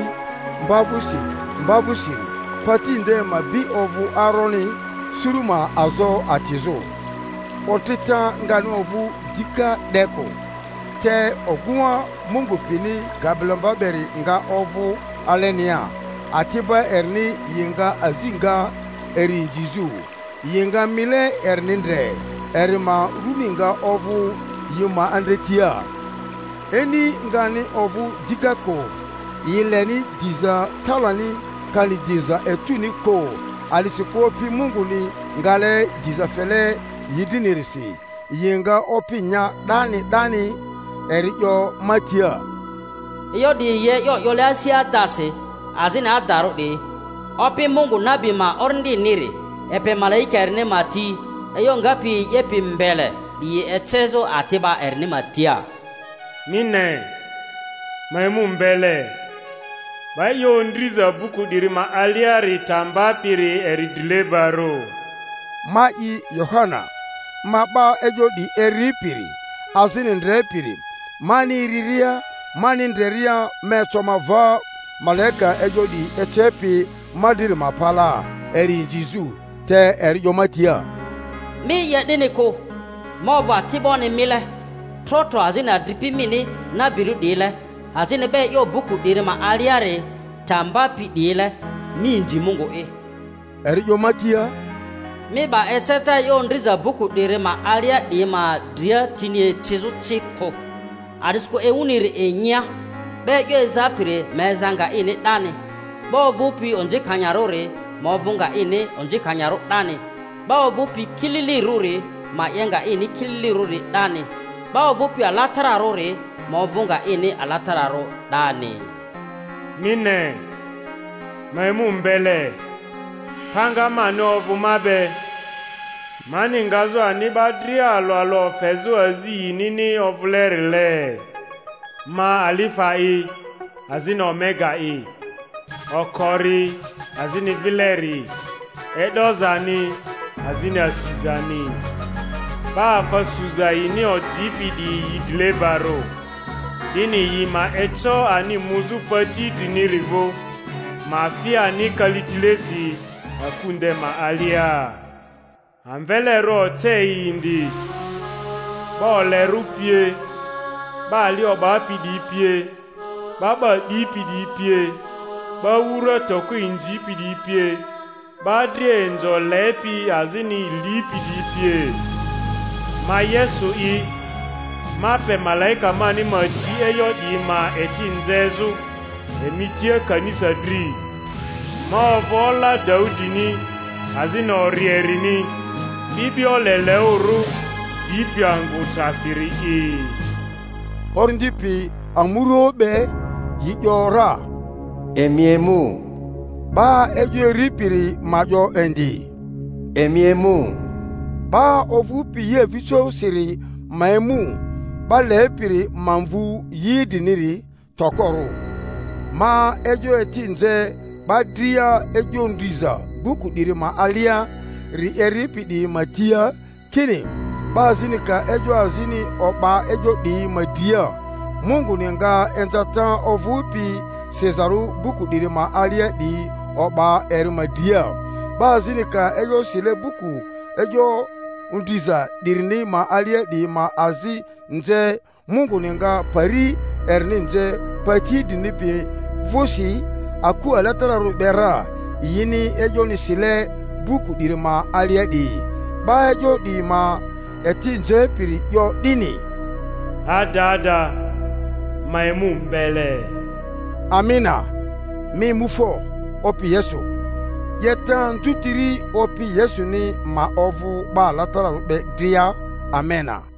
mbavushi pati nde mabi ovu aroni suruma azo atizo otita ngani ovu dika deko te ogua mungu pini kabilamba beri nga ovu alenia atiba erni yinga azinga eri jizu yinga mile ernindre erima runinga ovu yima andretia eni ngani ovu dikako yileni diza talani kali diza etuni ko alisiko pi mungu ni ngale diza fele yidinirisi yinga opinya dani eriyo matia iyo di ye yo le asia dase azina adaro de opi mungu nabi ma orndi niri epe malaika erne mati eyo ngapi yepi mbele di echezo atiba erne matia mine maimu mbele bayo ndriza buku dirima aliari tambapiri eridile baro mai Yohana maba ejo di eripiri azini ndrepiri mani riria mani ndreria mechoma va maleka ejo di echepi madiri mapala eri jizu te eri yomatia mi yediniko mova tiboni mile trotro azina dripi mini na biru dile azini be yo buku dirima aliare tambapi dile minji mungu eri yomatia mi ba eteta yo ndriza buku dirima alia dima dria tinie chizu chiko adisko euniri enya be yo zapire mezanga ini dani bo vupi onje kanyarore mo vunga ini onje kanyaro dani bo vupi kilili ruri ma yenga ini kilili ruri dani ba ovupi alatararo re ma ovunga ini alatararo dani. Mine maimu mbele panga mano ovumabe mani ngazo ani badri alo fezu azi nini ovulerile ma alifa i azini omega i okori azini vileri edozani azini asizani ba fa suza ini otipidi idlebaro dini yima echo ani muzu pati dini rivo ma fi ani kalitilesi akunde ma alia anvelero te indi ba oleru pie ba ali oba pidi pie ba di pidi pie ba wuro toku inji pidi pie ba drie njo lepi azini li pidi pie ma Yesu i ma pe malaika mani ma di eyo di ma etinzezu emitie kanisa dri ma vola Daudini azina orierini bibio lele uru dipi angu chasiri i orndipi amuro be yiyora emiemu ba ejo ripiri majo endi emiemu ba ovupi ye viso siri maimu ba lepiri manvu yidiniri tokoru ma ejo etinze ba dria ejo ndiza buku diri ma alia ri eripidi matia kini ba zinika ejo azini oba ejo di madia Mungu ninga entatan ovupi Cesaru buku diri ma alia di oba erimadia ba zinika ejo sile buku ejo undiza dirini ma alia di ma azi nze Mungu ninga pari erni nze pati dinipi vosi aku alatara rubera yini ejo ni sile buku diri ma alia di ba ejo di ma eti nze piri yo dini ada maimu mbele amina mi mufo opi Yesu yetan tutiri opi Yesu ni ma ovu ba alatara rube dia amena.